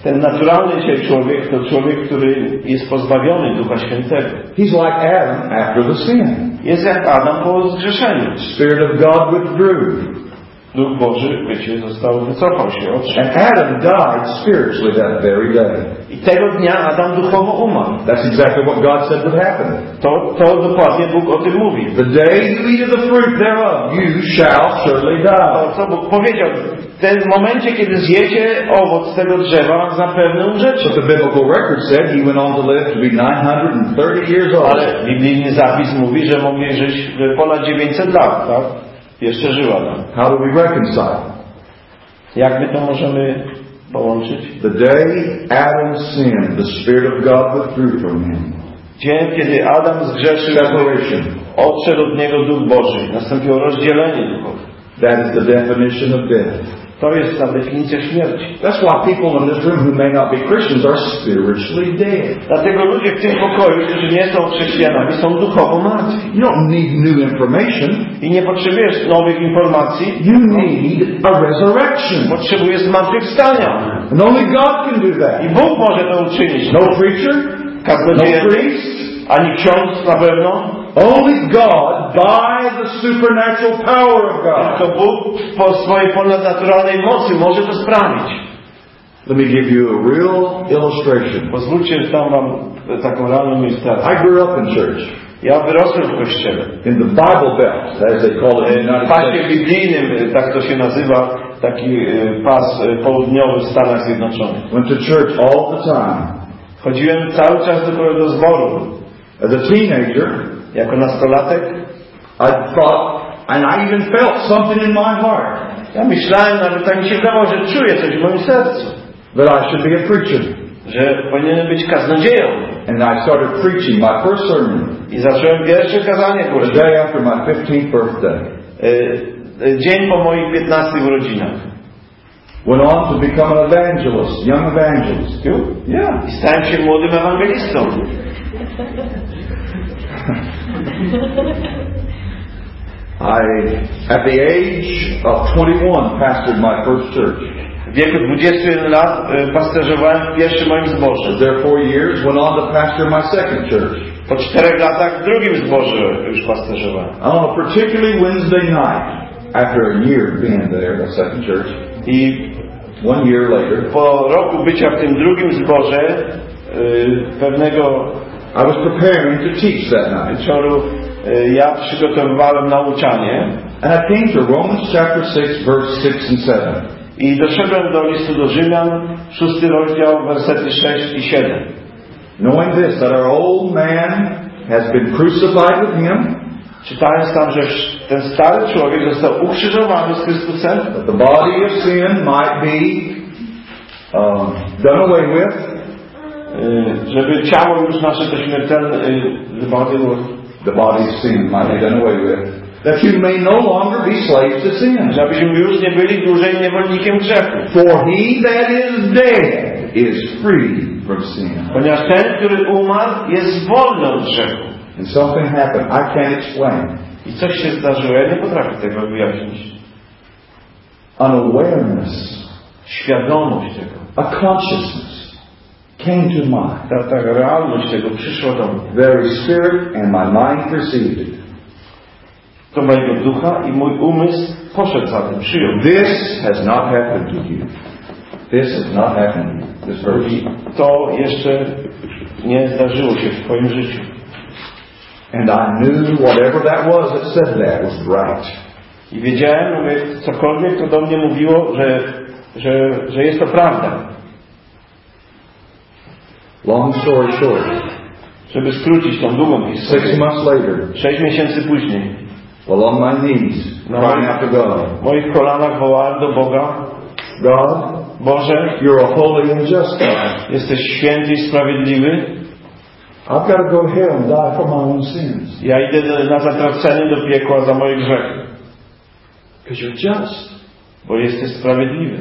Ten naturalny dzisiaj człowiek to człowiek, który jest pozbawiony Ducha Świętego. He's like Adam after the sin. Jest jak Adam po zgrzeszeniu. Spirit of God withdrew. Duch Boży, wiecie, wycofał się, odszedł. And Adam died spiritually that very day. I tego dnia Adam duchowo umarł. That's exactly what God said would happen. To dokładnie Bóg o tym mówi. The day you eat of the fruit thereof, you shall surely die. Co Bóg powiedział? W tym momencie, kiedy zjecie owoc tego drzewa, zapewne umrzecie. But the biblical record said he went on to live to be 930 years old. Ale biblijny zapis mówi, że mogli żyć ponad 900 lat, tak? Jeszcze żyła tam. How do we reconcile? Jak my to możemy połączyć? The day Adam sinned, the Spirit of God withdrew from him. Dzień, kiedy Adam zgrzeszył, odszedł od niego Duch Boży. Nastąpiło rozdzielenie duchowe. That is the definition of death. To jest ta definicja śmierci. That's why people in this room who may not be Christians are spiritually dead. Dlatego ludzie w tym pokoju, którzy nie są chrześcijanami, są duchowo martwi. You don't need new information. I nie potrzebujesz nowych informacji. You need a resurrection. Potrzebujesz zmartwychwstania. And only God can do that. I Bóg może to uczynić. No preacher, kaznodzieja, no priest, ani ksiądz na pewno. Only God, by the supernatural power of God. Tylko Bóg po swojej ponadnaturalnej mocy może to sprawić. Let me give you a real illustration. Pozwólcie, że dam wam taką realną ilustrację. I grew up in church. Ja wyrosłem w kościele. In the Bible Belt, as they call it in the United Pasie States. biblijnym, tak to się nazywa, taki pas południowy w Stanach Zjednoczonych. Went to church all the time. Chodziłem cały czas do zboru. As a teenager, jako nastolatek, I thought, and I even felt something in my heart. Ja myślałem, nawet tak mi się wydawało, że czuję coś w moim sercu. That I should be a preacher. Że powinienem być kaznodzieją. And I started preaching my first sermon. I zacząłem pierwsze kazanie głosić. The day after my 15th birthday. Dzień po moich 15 urodzinach. Went on to become an evangelist, young evangelist. Yeah. I stałem się młodym ewangelistą. At the age of 21, pastored my first church. W wieku 21 lat pasterzowałem w pierwszym moim zborze. There 4 years, went on to pastor my second church. Po 4 latach w drugim zborze już pasterzowałem. On a particularly Wednesday night, after a year of being there, the second church, i 1 year later, po roku bycia w tym drugim zborze, pewnego I was preparing to teach that night. wieczoru ja przygotowywałem nauczanie. And I came to Romans chapter 6, verse 6 and 7. I doszedłem do listu do Rzymian, 6 rozdział, wersety 6 i 7. Knowing this, that our old man has been crucified with him, czytając tam, że ten stary człowiek został ukrzyżowany z Chrystusem, that the body of sin might be done away with, żeby ciało już nasze to śmiertelne, the body of sin might be done away with, that you may no longer be slaves to sin. Żebyśmy już nie byli dłużej niewolnikiem grzechu. For he that is dead is free from sin. Ponieważ ten, który umarł, jest wolny od grzechu. And something happened I can't explain. I coś się zdarzyło, ja nie potrafię tego wyjaśnić. An awareness, świadomość tego, a consciousness came to mind. Ta realność tego przyszła do mnie. Very spirit and my mind perceived it. Do mojego ducha i mój umysł poszedł za tym, przyjął. This has not happened to you. This has not happened to you. This verse. To jeszcze nie zdarzyło się w twoim życiu. And I knew whatever that was that said that was right. I wiedziałem, mówię, cokolwiek to do mnie mówiło, że jest to prawda. Long story short. Żeby skrócić tą długą historię. 6 months later. 6 miesięcy później. While on my knees, crying out to God. W moich kolanach wołałem do Boga. God, Boże, you're a holy and just God. Jesteś święty i sprawiedliwy. I've got to go to hell and die for my own sins. Ja idę na zatracenie do piekła za moje grzechy. Because you're just. Bo jesteś sprawiedliwy.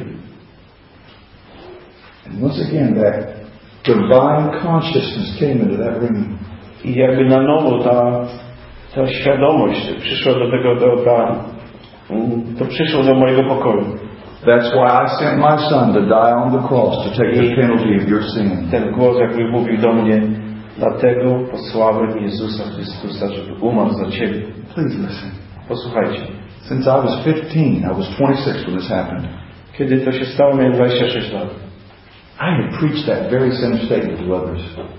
And once again that divine consciousness came into that room. I jakby na nowo ta świadomość przyszła do tego, to przyszło do mojego pokoju. That's why I sent my son to die on the cross to take the penalty of your sin. Ten głos jakby mówił do mnie, dlatego posłałem Jezusa Chrystusa, żeby umarł za ciebie. Please listen. Posłuchajcie. Since I was 15, I was 26 when this happened. Kiedy to się stało, miałem 26 lat. I had preached that very same statement to others.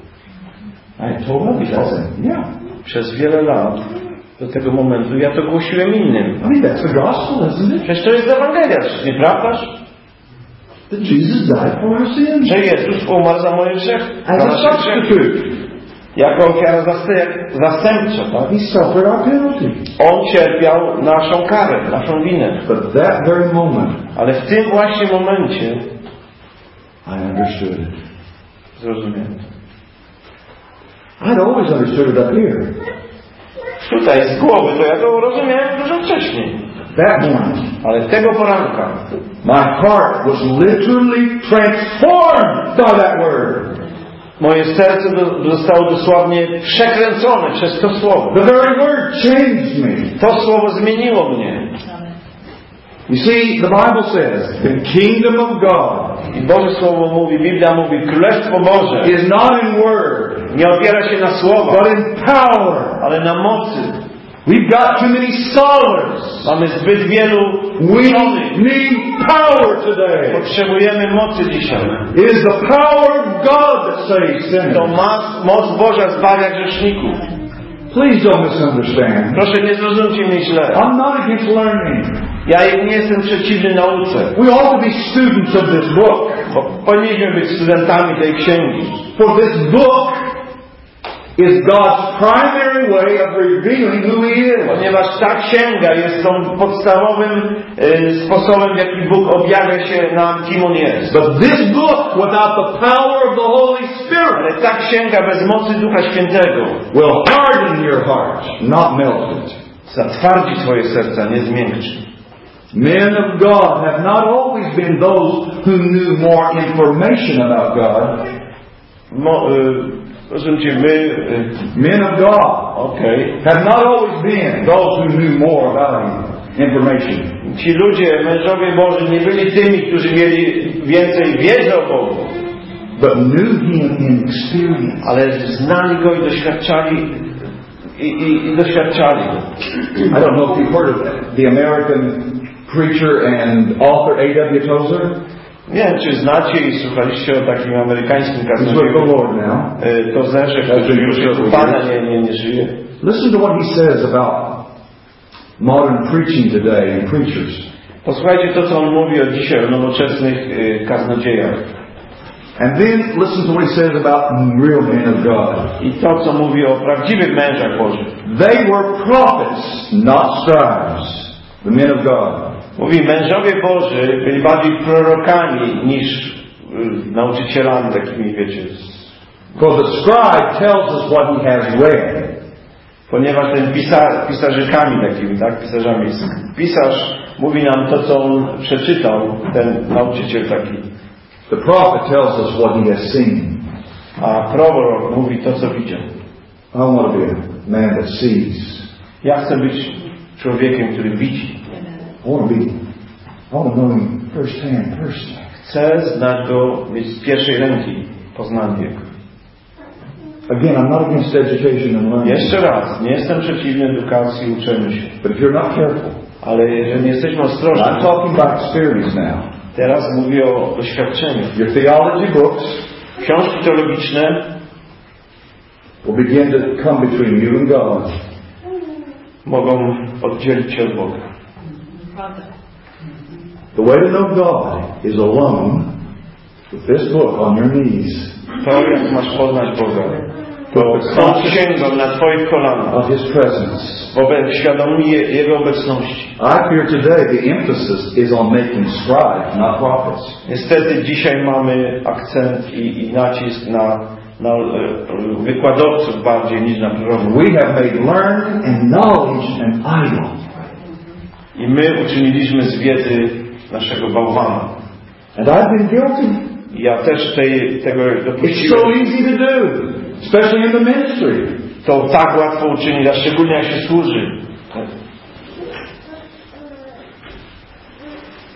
I had told others, I said, yeah. Przez wiele lat do tego momentu ja to głosiłem innym. I mean, that's the gospel, isn't it? Przecież to jest Ewangelia, nieprawdaż? That Jesus died for our sins. Że Jezus umarł za moje grzechy. As a substitute. Jako ofiara zastępcza, tak? He suffered our penalty. On cierpiał naszą karę, naszą winę. But that very moment, ale w tym właśnie momencie I understood it. Zrozumiałem. I'd always understood it up here. Tutaj z głowy to ja to rozumiałem dużo wcześniej. That morning, ale tego poranka my heart was literally transformed by that word. Moje serce zostało dosłownie przekręcone przez to słowo. The very word changed me. To słowo zmieniło mnie. You see, the Bible says, the kingdom of God. I Boże Słowo mówi, Biblia mówi, Królestwo Boże is not in word, nie opiera się na słowach, but in power. Ale na mocy. We've got too many scholars. Mamy zbyt wielu We uczonych. need power today. Potrzebujemy mocy dzisiaj. It is the power of God that saves sinners. To moc Boża zbawia grzeszników. Please don't misunderstand. Proszę nie zrozumcie mnie źle. I'm not against learning. Ja nie jestem przeciwny nauce. We ought to be students of this book. Bo powinniśmy być studentami tej księgi. For this book is God's primary way of revealing who He is. Ponieważ ta księga jest tą podstawowym sposobem, w jaki Bóg objawia się nam, kim On jest. But this book, without the power of the Holy Spirit, ale ta księga bez mocy Ducha Świętego will harden your heart, not melt it. Zatwardzi twoje serca, nie zmiękczy. Men of God have not always been those who knew more information about God. Rozumiecie, men of God have not always been those who knew more about information. Ci ludzie, mężowie Boży, nie byli tymi, którzy mieli więcej wiedzy o Bogu. But knew Him in experience. Ale znali Go i doświadczali i doświadczali Go. I don't know if you've heard of the American preacher and author A.W. Tozer. Nie wiem, czy znacie i słuchaliście o takim amerykańskim kaznodzieju Tozerze, który już Pana nie żyje. Listen to what he says about modern preaching today and preachers. Posłuchajcie to, co on mówi o dzisiaj, o nowoczesnych kaznodziejach. And then listen to what he says about real men of God. I to, co mówi o prawdziwych mężach Bożych. They were prophets, not scribes. The men of God. Mówi, mężowie Boży byli bardziej prorokami niż nauczycielami takimi, wiecie. Because the scribe tells us what he has read. Ponieważ ten pisarzykami takimi, tak, pisarzami. Pisarz mówi nam to, co on przeczytał, ten nauczyciel taki. The prophet tells us what he has seen. A prorok mówi to, co widział. I want to be a man that sees. Ja chcę być człowiekiem, który widzi. I want to know him first hand personally. Chcę znać go, mieć z pierwszej ręki poznanie go. Again, I'm not against education and learning. Jeszcze raz, nie jestem przeciwny edukacji i uczeniu się. But if you're not careful, ale jeżeli nie jesteśmy ostrożni, I'm talking about experience now. Teraz mówię o doświadczeniu. Your theology books, książki teologiczne, will begin to come between you and God. Mogą oddzielić się od Boga. The way to know God is alone with this book on your knees. To jak masz poznać Boga, to z tą księgą na twoich kolanach, of His presence. Wobec świadomi Jego obecności. I fear today the emphasis is on making scribes, not prophets. Niestety dzisiaj mamy akcent i nacisk na wykładowców bardziej niż na proroków. We have made learning and knowledge an idol. I my uczyniliśmy z wiedzy naszego bałwana. And I've been guilty. Ja też tego dopuściłem. It's so easy to do, especially in the ministry. To tak łatwo uczynić, a szczególnie jak się służy.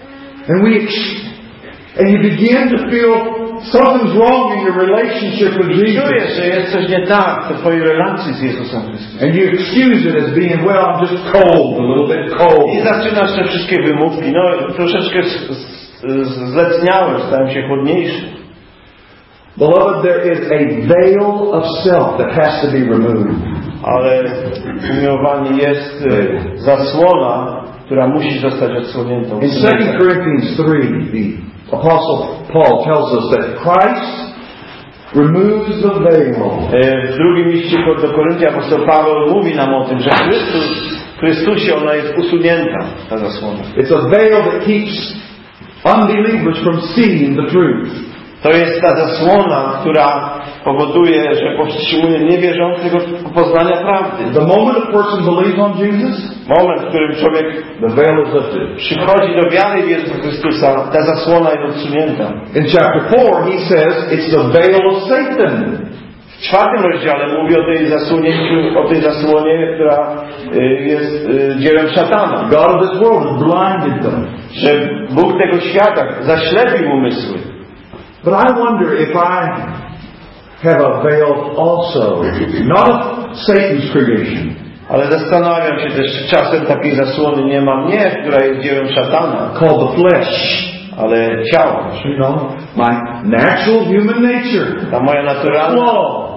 And you begin to feel something's wrong in your relationship with Jesus. Czujesz, że jest coś nie tak w twojej relacji z Jezusem Chrystusem. And you excuse it as being, well, I'm just cold, a little bit cold. I zaczynasz te wszystkie wymówki. No, troszeczkę zlecniałem, stałem się chłodniejszy. Beloved, there is a veil of self that has to be removed. Ale umiłowani jest zasłona, która musi zostać odsłoniętą. In 2 Corinthians 3, the Apostle Paul tells us that Christ removes the veil. W drugim liście do Koryntian apostoł Paweł mówi nam o tym, że w Chrystusie ona jest usunięta, ta zasłona. It's a veil that keeps unbelievers from seeing the truth. To jest ta zasłona, która powoduje, że powstrzymuje niewierzących od poznania prawdy. The moment a person believes on Jesus, moment, w którym człowiek the veil is lifted. Przychodzi do wiary w Jezusa Chrystusa, ta zasłona jest odsunięta. In chapter 4 he says it's the veil of Satan. W 4 rozdziale mówi o tej zasłonie, która jest dziełem szatana. God of this world has blinded them. Że Bóg tego świata zaślepił umysły. But I wonder if I have a veil also, not of Satan's creation. Ale zastanawiam się też, czy czasem takiej zasłony nie mam, nie, która jest dziełem szatana, called the flesh, ale ciało. You know, my natural human nature. Ta moja naturalna,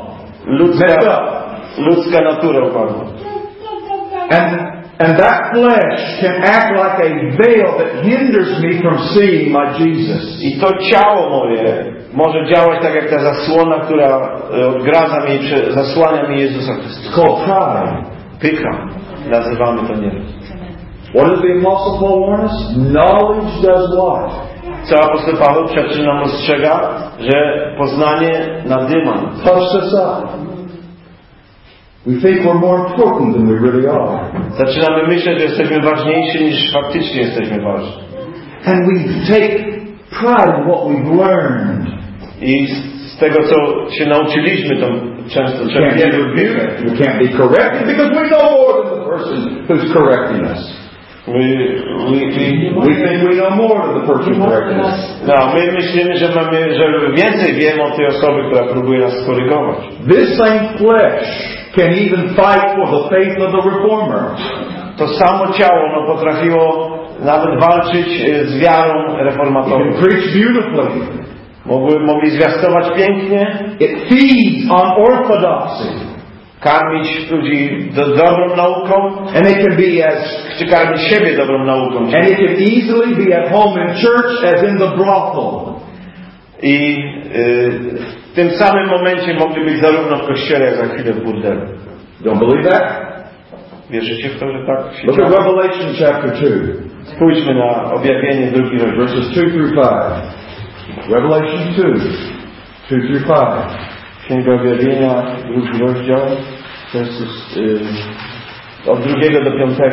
ludzka natura upadła. And that flesh can act like a veil that hinders me from seeing my Jesus. I to ciało moje może działać tak jak ta zasłona, która odgradza mnie, zasłania mi Jezusa Chrystusa. Called pride. Pycha. Nazywamy to nieraz. What does the Apostle Paul warn us? Knowledge does what? Co apostoł Paweł przed czym nam ostrzega? Że poznanie nadyma. Puffs us up. We think we're more important than we really are. Zaczynamy myśleć, że jesteśmy ważniejsi niż faktycznie jesteśmy ważni. And we take pride in what we've learned. I z tego, co się nauczyliśmy, to często czerpiemy. We can't be corrected because we know more than the person who's correcting us. We think we know more than the person correcting us. No, my myślimy, że więcej wiemy o tej osoby, która próbuje nas skorygować. This same flesh can even fight for the faith of the reformer. To samo ciało potrafiło nawet walczyć z wiarą reformatorów. Preach beautifully. Mogli zwiastować pięknie. It feeds on orthodoxy. Karmić ludzi dobrą nauką. And it can be czy karmić siebie dobrą nauką. And it can easily be at home in church as in the brothel. I w tym samym momencie mogli być zarówno w kościele, jak za chwilę w burdelu. Don't believe that? Wierzycie w to, że tak się Look at Revelation chapter 2. Spójrzmy na objawienie 2 rozdział. Verses 2 through 5. Revelation 2. 2 through 5. Księga Objawienia, 2 rozdział, od 2 do 5.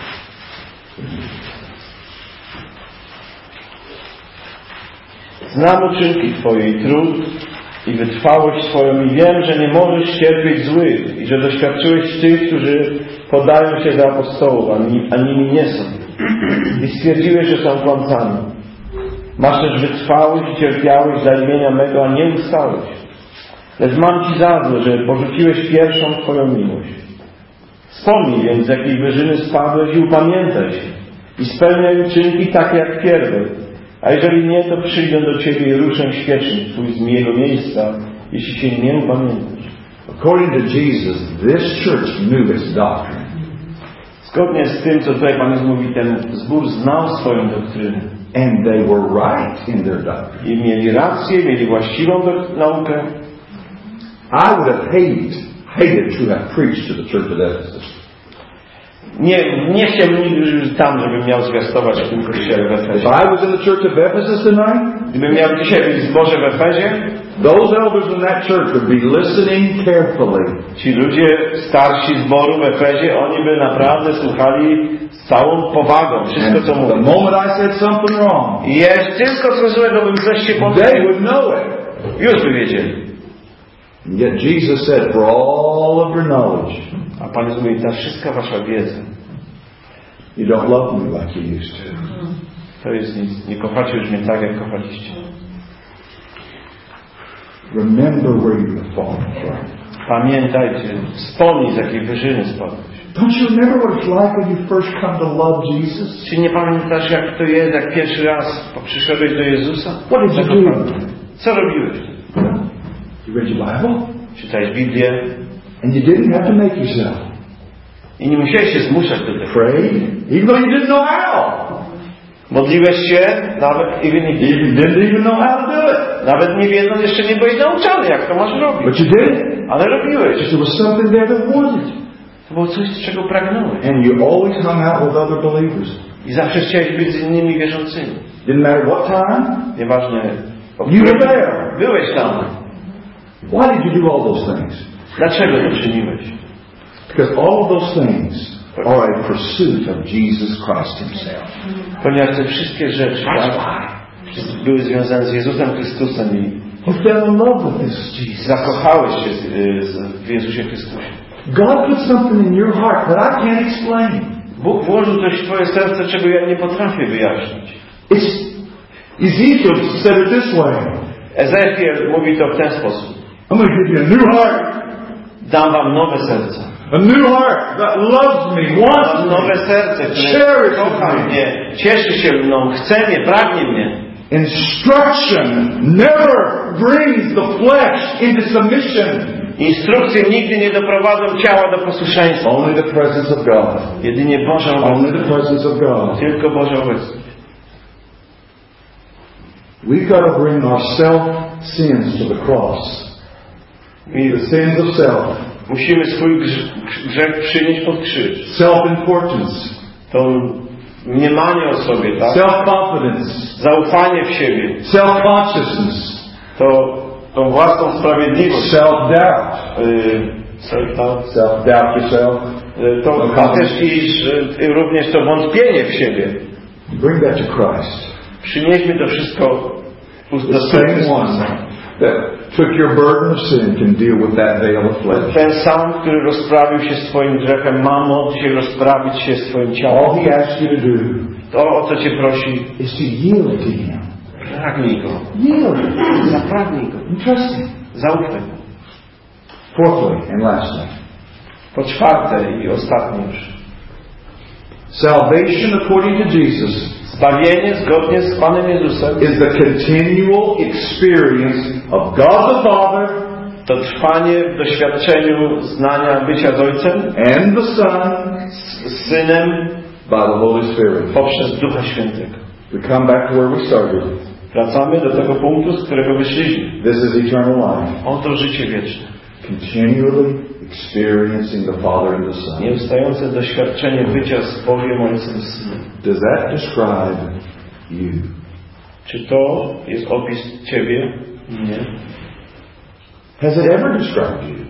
Znam uczynki Twoje i trud i wytrwałość Twoją i wiem, że nie możesz cierpieć złych i że doświadczyłeś tych, którzy podają się za apostołów, a nimi nie są. I stwierdziłeś, że są kłamcami. Masz też wytrwałość i cierpiałeś za imienia mego, a nie ustałeś. Lecz mam Ci za złe, że porzuciłeś pierwszą Twoją miłość. Wspomnij więc, z jakiej wyżyny spadłeś i upamiętaj się. I spełniaj uczynki takie jak pierwej. A jeżeli nie, to przyjdę do Ciebie i ruszę świecznik Twój z jego miejsca, jeśli się nie upamiętasz. According to Jesus, this church knew its doctrine. Zgodnie z tym, co tutaj Pan mówi, ten zbór znał swoją doktrynę. And they were right in their doctrine. I mieli rację, mieli właściwą naukę. I would have hated to have preached to the church of Ephesus. Nie chciałbym nigdy tam, żebym miał zwiastować w tym kościele w Efezie. If I was in the church of Ephesus tonight, gdybym miał dzisiaj być w zborze w Efezie, those elders in that church would be listening carefully. Ci ludzie starsi zboru w Efezie, oni by naprawdę słuchali z całą powagą wszystko, co mówią. The moment I said something wrong, i jest tylko co złego bym coś się they would know it. Już by wiedzieli. Yet Jesus said, for all of your knowledge, a Pan mówi, ta wszystka wasza wiedza, you don't love me like you used to. To jest nic. Nie kochacie już mnie tak, jak kochaliście. Remember where you have fallen from. Pamiętajcie, wspomnij, z jakiej wyżyny spadłeś. Don't you remember what it's like when you first come to love Jesus? Czy nie pamiętasz, jak to jest, jak pierwszy raz przyszedłeś do Jezusa? What did you do? Co robiłeś? You read your Bible? Czytałeś Biblię. And you didn't have to make yourself. I nie musiałeś się zmuszać do tego. Pray, even though you didn't know how. Modliłeś się, nawet didn't even know how to do it. Nawet nie wiedząc, jeszcze nie byłeś nauczany, jak to masz robić. But you did it. Ale robiłeś. There was something there that wanted. To było coś, czego pragnąłeś. And you always hung out with other believers. I zawsze chciałeś być z innymi wierzącymi. Didn't matter what time. Nieważne. You were there. Byłeś tam. Why did you do all those things? Dlaczego to czyniłeś? Because all of those things are a pursuit of Jesus Christ Himself. Ponieważ te wszystkie rzeczy były związane z Jezusem Chrystusem i You fell in love with this Jesus. zakochałeś się w Jezusie Chrystusie. God put something in your heart that I can't explain. Bóg włożył coś w twoje serce, czego ja nie potrafię wyjaśnić. Ezekiel said it this way. Ezekiel mówi to w ten sposób. I'm going to give you a new heart. Dam wam nowe serce. A new heart that loves me, wants me. Nowe serce, które kocha mnie, cieszy się mną, chce mnie, pragnie mnie. Instruction never brings the flesh into submission. Instrukcje nigdy nie doprowadzą ciała do posłuszeństwa. Only the presence of God. Jedynie Boża obecność. Only the presence of God. Tylko Boża obecność. We've got to bring our self-sins to the cross. The sins of self. Musimy swój grzech przynieść pod krzyż. Self-importance. To mniemanie o sobie, tak? Self-confidence. Zaufanie w siebie. Self-consciousness. Tą własną sprawiedliwość. Self-doubt. Self-doubt yourself. To też również to wątpienie w siebie. Bring that to Christ. Przynieśmy to wszystko The same one that took your burden of sin can deal with that veil of flesh. Ten sam, który rozprawił się z twoim grzechem, ma moc się rozprawić się z twoim ciałem. All He asks you to do To, o co cię prosi, is to yield to Him. pragnij Go. Yield. Zapragnij Go. And trust Him. Zaufaj Mu. Fourthly and lastly. Po czwarte i ostatnie już. Salvation according to Jesus Zbawienie zgodnie z Panem Jezusem is the continual experience of God the Father to trwanie w doświadczeniu znania bycia z Ojcem and the Son z Synem by the Holy Spirit. poprzez Ducha Świętego. We come back to where we started. Wracamy do tego punktu, z którego wyszliśmy. This is eternal life. Oto życie wieczne. Continually experiencing the Father and the Son. Nieustające doświadczenie bycia z Bogiem, Ojcem i Synem. Does that describe you? Czy to jest opis Ciebie? Nie. Has it ever described you?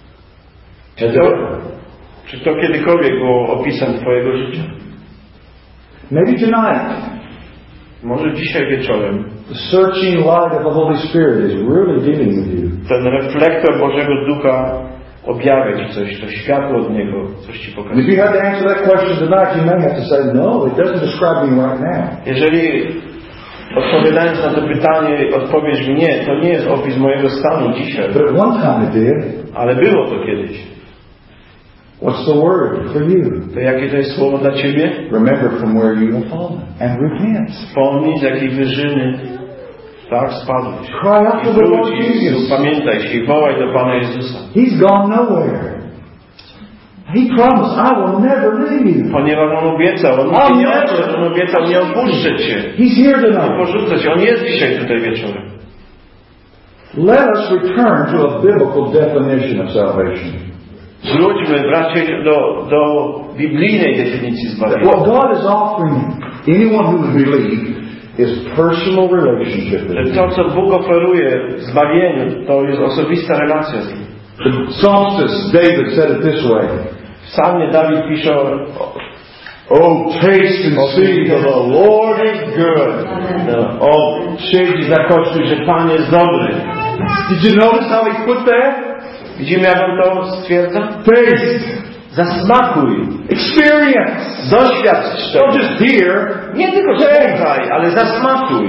Czy to kiedykolwiek było opisem Twojego życia? Maybe tonight. Może dzisiaj wieczorem. The searching light of the Holy Spirit is really dealing with you. Ten reflektor Bożego Ducha objawia Ci coś, to światło od Niego coś Ci If pokazuje. you had to answer that question tonight, you may have to say, no, it doesn't describe me right now. Jeżeli odpowiadając na to pytanie odpowiesz mi nie, to nie jest opis mojego stanu dzisiaj. But at one time it did. Ale było to kiedyś. What's the word for you? To jakie to jest słowo dla Ciebie? Remember from where you have fallen and repent. Wspomnij, z jakiej wyżyny tak spadłeś. Cry out to I the Lord wróć Jesus. i pamiętaj się i wołaj do Pana Jezusa. He's gone nowhere. He promised, I will never leave you. Ponieważ On obiecał, On nigdy nie odszedł, On obiecał, nie opuszczę Cię. He's here Nie tonight. porzucę Cię, On jest dzisiaj tutaj wieczorem. Let us return to a biblical definition of salvation. Wróćmy, bracia, do biblijnej definicji zbawienia. What God is offering anyone who would believe is personal relationship with Że Him. to, co Bóg oferuje w zbawieniu, to jest osobista relacja z Nim. The psalmist David said it this way. W psalmie Dawid pisze Oh, taste and see that the Lord is good. o przyjdź i zakosztuj, że Pan jest dobry. Did you notice how he put that? Widzimy, jak On to stwierdza? Taste. Zasmakuj. Experience. Doświadcz tego. Don't just hear. Nie tylko słuchaj, ale zasmakuj.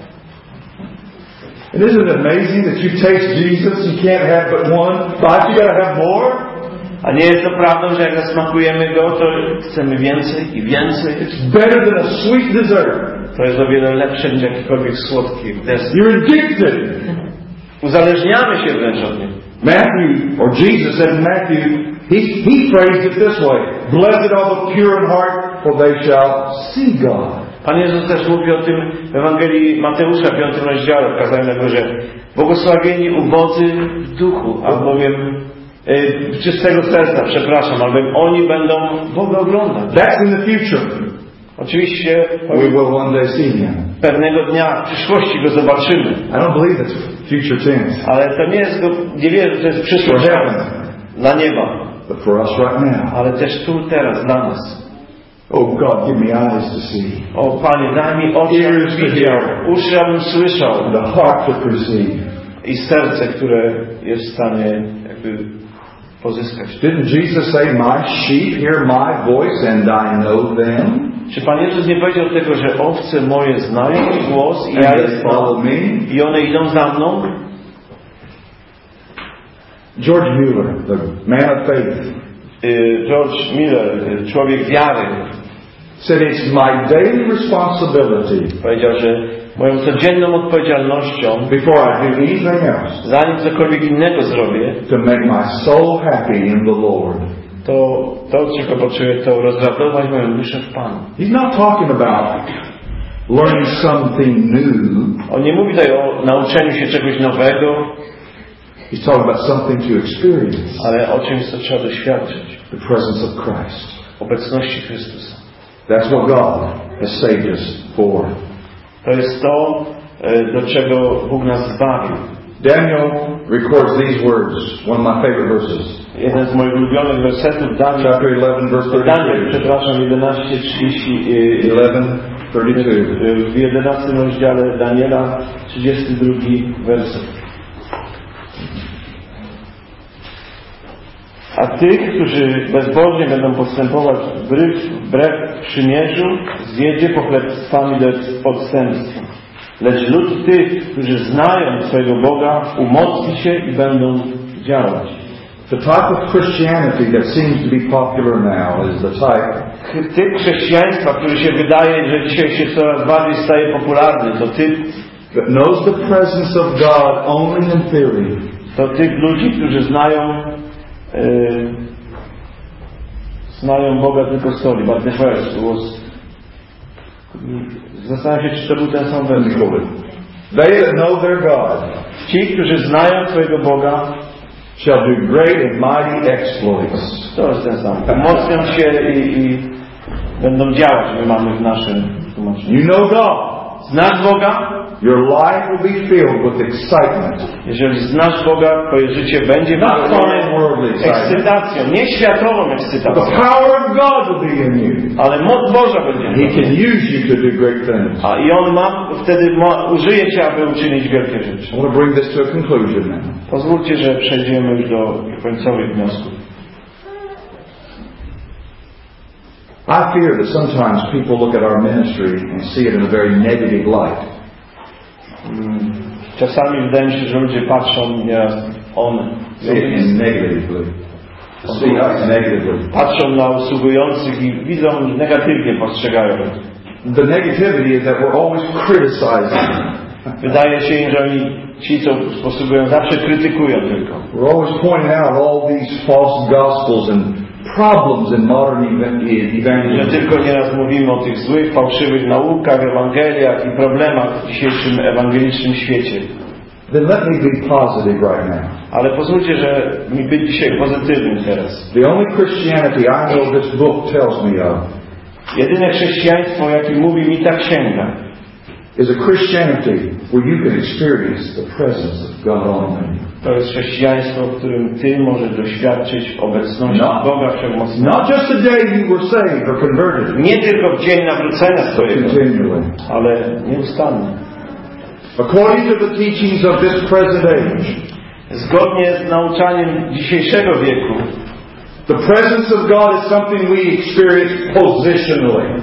And isn't it amazing that you taste Jesus, you can't have but one, but you gotta have more? A nie jest to prawdą, że jak zasmakujemy Go, to chcemy więcej i więcej. It's better than a sweet dessert. To jest o wiele lepsze niż jakikolwiek słodki deser. You're addicted. Uzależniamy się wręcz od niego. Matthew, or Jesus said in Matthew, he phrased it this way: Blessed are the pure in heart, for they shall see God. Pan Jezus też mówi o tym w Ewangelii Mateusza, 5 rozdziale, w kazaniu na górze. Błogosławieni ubodzy w duchu, albowiem czystego serca, przepraszam, albowiem oni będą Boga oglądać. That's in the future. Oczywiście We will one day see Him. pewnego dnia w przyszłości Go zobaczymy. I don't believe it's future tense. Ale to nie jest, nie wierzę, że to jest przyszłość dla nieba. But for us right now. Ale też tu, teraz, dla nas. Oh God, give me eyes to see. O Panie, daj mi oczy, abym widział, uszy, abym słyszał, The heart to perceive. i serce, które jest w stanie jakby pozyskać. Didn't Jesus say, "My sheep hear my voice and I know them"? Czy Pan Jezus nie powiedział tego, że owce moje znają mój głos i ja jestem i one idą za mną? George Mueller, the man of faith, George Miller, człowiek wiary, said it's my daily responsibility, powiedział, że moją codzienną odpowiedzialnością, before I do anything else, zanim cokolwiek innego zrobię, to make my soul happy in the Lord. to czego poczuję, to rozradować moją duszę w Panu. He's not talking about learning something new. On nie mówi tutaj o nauczeniu się czegoś nowego, He's talking about something to experience. ale o czymś, co trzeba doświadczyć. The presence of Christ. Obecności Chrystusa. That's what God has saved us for. To jest to, do czego Bóg nas zbawił. Daniel records these words, one of my favorite verses. Jeden z moich ulubionych wersetów, Daniel, Chapter 11, verse 32. przepraszam, 11:30. 11:32. W 11 rozdziale Daniela, 32 werset. A tych, którzy bezbożnie będą postępować wbrew przymierzu, zjedzie pochlebstwami do odstępstwa. Lecz lud tych, którzy znają swojego Boga, umocni się i będą działać. The type of Christianity that seems to be popular now is the type Typ chrześcijaństwa, który się wydaje, że dzisiaj się coraz bardziej staje popularny, to typ that knows the presence of God only in theory. To tych ludzi, którzy znają Boga tylko z teorii. But the first was... Zastanawiam się, czy to był ten sam wers. They that know their God Ci, którzy znają swojego Boga, shall do great and mighty exploits. to jest ten sam. Umocnią się i będą działać, my mamy w naszym tłumaczeniu. You know God. Znasz Boga? Your life will be filled with excitement. Jeżeli znasz Boga, twoje życie będzie napełnione ekscytacją, nie światową The ekscytacją, power of God will be in you. ale moc Boża będzie. He can use you to do great things. A i On wtedy użyje Cię, aby uczynić wielkie rzeczy. I want to bring this to a conclusion now. Pozwólcie, że przejdziemy już do końcowych wniosków. I fear that sometimes people look at our ministry and see it in a very negative light. Czasami wydaje mi się, że ludzie patrzą patrzą na usługujących i widzą, negatywnie postrzegają. The negativity is that we're always criticizing. Wydaje się im, że ci, co posługują, zawsze krytykują tylko. We're always pointing out all these false gospels and problems in modern evangelism. Że tylko nieraz mówimy o tych złych, fałszywych naukach, Ewangeliach i problemach w dzisiejszym ewangelicznym świecie. Then let me be positive right now. Ale pozwólcie, że mi być dzisiaj pozytywnym teraz. The only Christianity I know this book tells me of Jedyne chrześcijaństwo, jakie mówi mi ta księga, is a Christianity where you can experience the presence of God only. To jest chrześcijaństwo, w którym Ty możesz doświadczyć obecności Boga Wszechmocnego. Not just the day you were saved or converted. Nie tylko w dzień nawrócenia swojego, ale nieustannie. According to the teachings of this present age, Zgodnie z nauczaniem dzisiejszego wieku, The presence of God is something we experience positionally.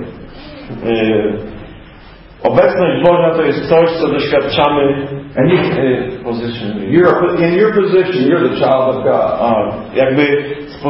Obecność Boża to jest coś, co doświadczamy And in your position, you're the child of God. Jakby z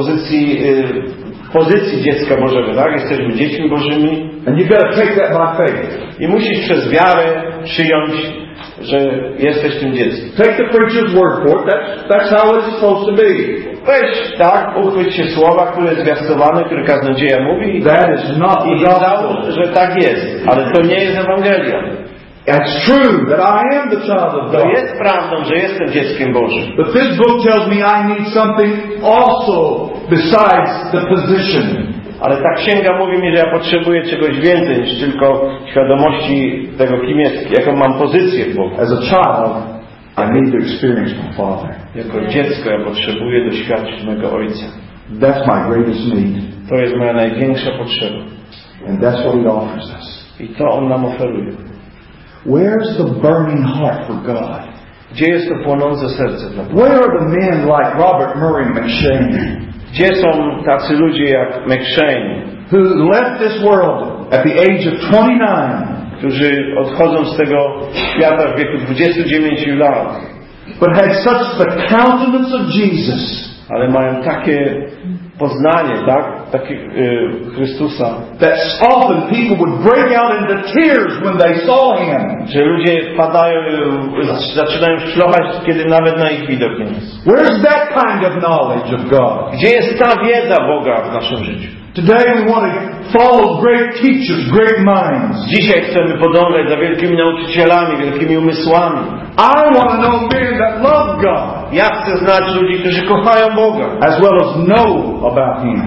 pozycji dziecka Bożego, tak? Jesteśmy dziećmi Bożymi. And you've got to take that by faith. I musisz przez wiarę przyjąć, że jesteś tym dzieckiem. Take the preacher's word for it. That's how it's supposed to be. Weź, tak, uchwyć się słowa, które jest zwiastowane, które kaznodzieja mówi. That is not the gospel. Że tak jest, ale to nie jest Ewangelia. It's true that I am the child of God. To jest prawdą, że jestem dzieckiem Bożym. But this book tells me I need something also besides the position. Ale ta księga mówi mi, że ja potrzebuję czegoś więcej niż tylko świadomości tego, kim jest, jaką mam pozycję w Bogu. As a child, I need to experience my Father. Jako dziecko ja potrzebuję doświadczyć mojego Ojca. That's my greatest need. To jest moja największa potrzeba. And that's what He offers us. I to On nam oferuje. Where's the burning heart for God? Gdzie jest to płonące serce dla Boga? Where are the men like Robert Murray McCheyne? Gdzie są tacy ludzie jak McCheyne? Who left this world at the age of 29? Którzy odchodzą z tego świata w wieku 29 lat. But had such the countenance of Jesus. Ale mają takie poznanie, tak? Takie Chrystusa. That often people would break out into tears when they saw Him. Że ludzie zaczynają szlochać, kiedy nawet na ich widok nie jest. Where's that kind of knowledge of God? Gdzie jest ta wiedza Boga w naszym życiu? Today we want to follow great teachers, great minds. Dzisiaj chcemy podążać za wielkimi nauczycielami, wielkimi umysłami. I want to know men that love God. Ja chcę znać ludzi, którzy kochają Boga. As well as know about Him.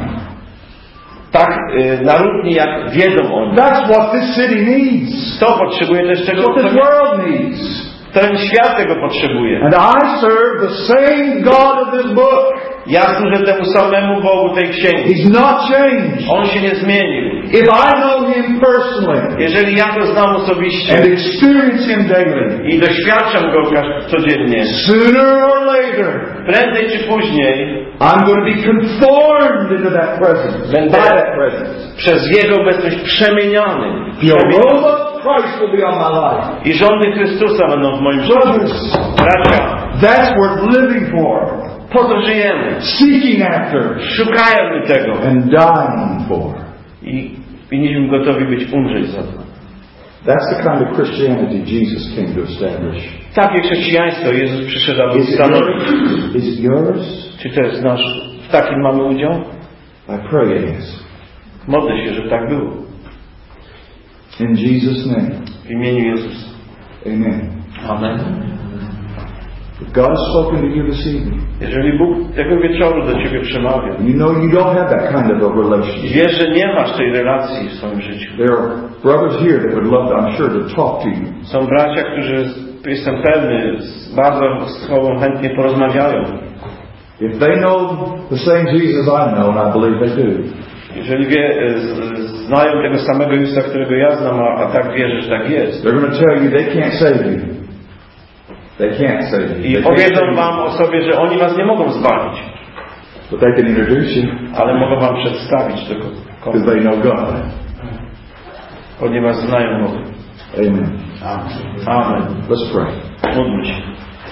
Tak na równi jak wiedzą o Nim. That's what this city needs. To potrzebuje też tego, what this world needs. Ten świat tego potrzebuje. And I serve the same God of this book. Ja służę temu samemu Bogu tej księgi. He's not changed. On się nie zmienił. If I know Him personally, jeżeli ja Go znam osobiście and experience Him daily, i doświadczam Go codziennie, sooner or later, prędzej czy później, I'm going to be conformed into that presence. Będę by that presence. Przez Jego obecność przemieniony. The aroma of Christ will be on my life. I rządy Chrystusa będą w moim życiu. Bracia, that's worth living for. Po to żyjemy. Seeking after. Szukajmy tego. And dying for. I powinniśmy gotowi być umrzeć za to. That's the kind of Christianity Jesus came to establish. Takie chrześcijaństwo Jezus przyszedł, aby ustanowić. Is it yours? Czy to jest nasz? W takim mamy udział? I pray it is. Modlę się, że tak było. In Jesus' name. W imieniu Jezusa. Amen. Amen. If God has spoken to you this evening, jeżeli Bóg tego wieczoru do Ciebie przemawia, you know you don't have that kind of a relationship. Wiesz, że nie masz tej relacji w swoim życiu. There are brothers here that would love, I'm sure, to talk to you. Są bracia, którzy, jestem pewny, bardzo z Tobą chętnie porozmawiają. If they know the same Jesus I know, and I believe they do. Jeżeli znają tego samego Jezusa, którego ja znam, a tak wierzę, że tak jest. They're going to tell you they can't save you. They can't save you. I powiedzą Wam o sobie, że oni Was nie mogą zbawić. But they can introduce you. Ale mogą Wam przedstawić tego. Because they know God. Ponieważ znają Boga. Amen. Amen. Let's pray. Módlmy się.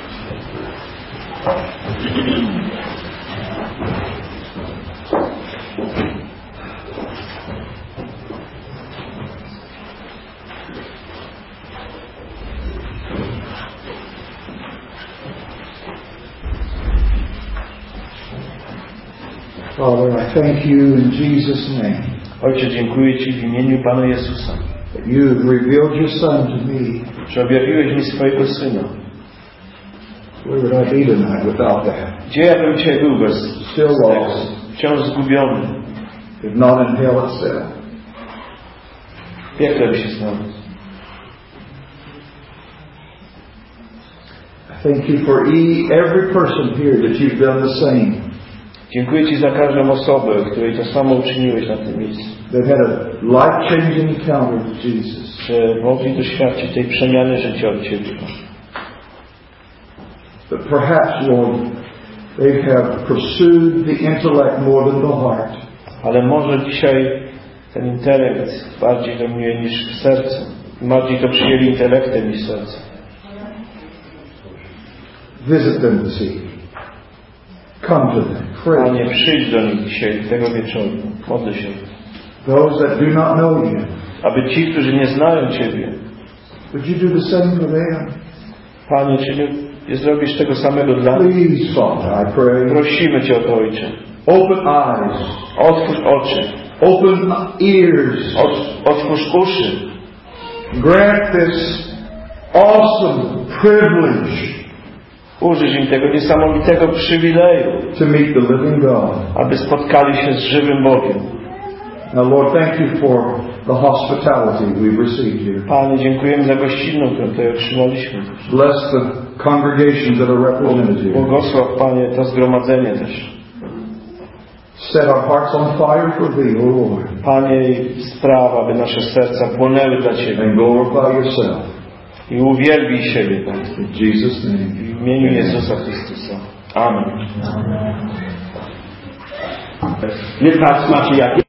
Father, I thank you in Jesus' name. Ojcze, dziękuję Ci w imieniu Pana Jezusa. That you have revealed your Son to me. Że objawiłeś mi swojego Syna. Where would I be tonight without that? Gdzie ja bym dzisiaj był bez Still lost. Wciąż zgubiony. If not in hell itself. Piekle by się znalazł. I thank you for every person here that you've done the same. Dziękuję Ci za każdą osobę, której to samo uczyniłeś na tym miejscu. They've had a life-changing encounter with Jesus. Że mogli doświadczyć tej przemiany życia od Ciebie. But perhaps, Lord, They have pursued the intellect more than the heart. Ale może dzisiaj ten intelekt bardziej dominuje niż serce. Bardziej to przyjęli intelektem niż sercem. Visit them this evening. Come to them. Pray. Panie, przyjdź do nich dzisiaj, tego wieczoru. Modlę się. Those that do not know you. Aby ci, którzy nie znają Ciebie, Would you do the same for them? Panie, czy nie zrobisz tego samego dla nich? Please, Father, I pray. Prosimy Cię o to, Ojcze. Open eyes. Otwórz oczy. Open ears. Otwórz uszy. Grant this awesome privilege Użyj im tego niesamowitego przywileju, to meet the living God. aby spotkali się z żywym Bogiem. Now, Lord, thank you for the hospitality we've received here. Panie, dziękujemy za gościnną, którą tutaj otrzymaliśmy. Bless the congregations that are represented here. Błogosław, Panie, to zgromadzenie też. Set our hearts on fire for Thee, O Lord. Panie, spraw, aby nasze serca płonęły dla Ciebie. And glorify Yourself. I uwielbij siebie, Panie. In Jesus' name. W imieniu Jezusa Chrystusa. Amen. Nie patrz, macie jakie?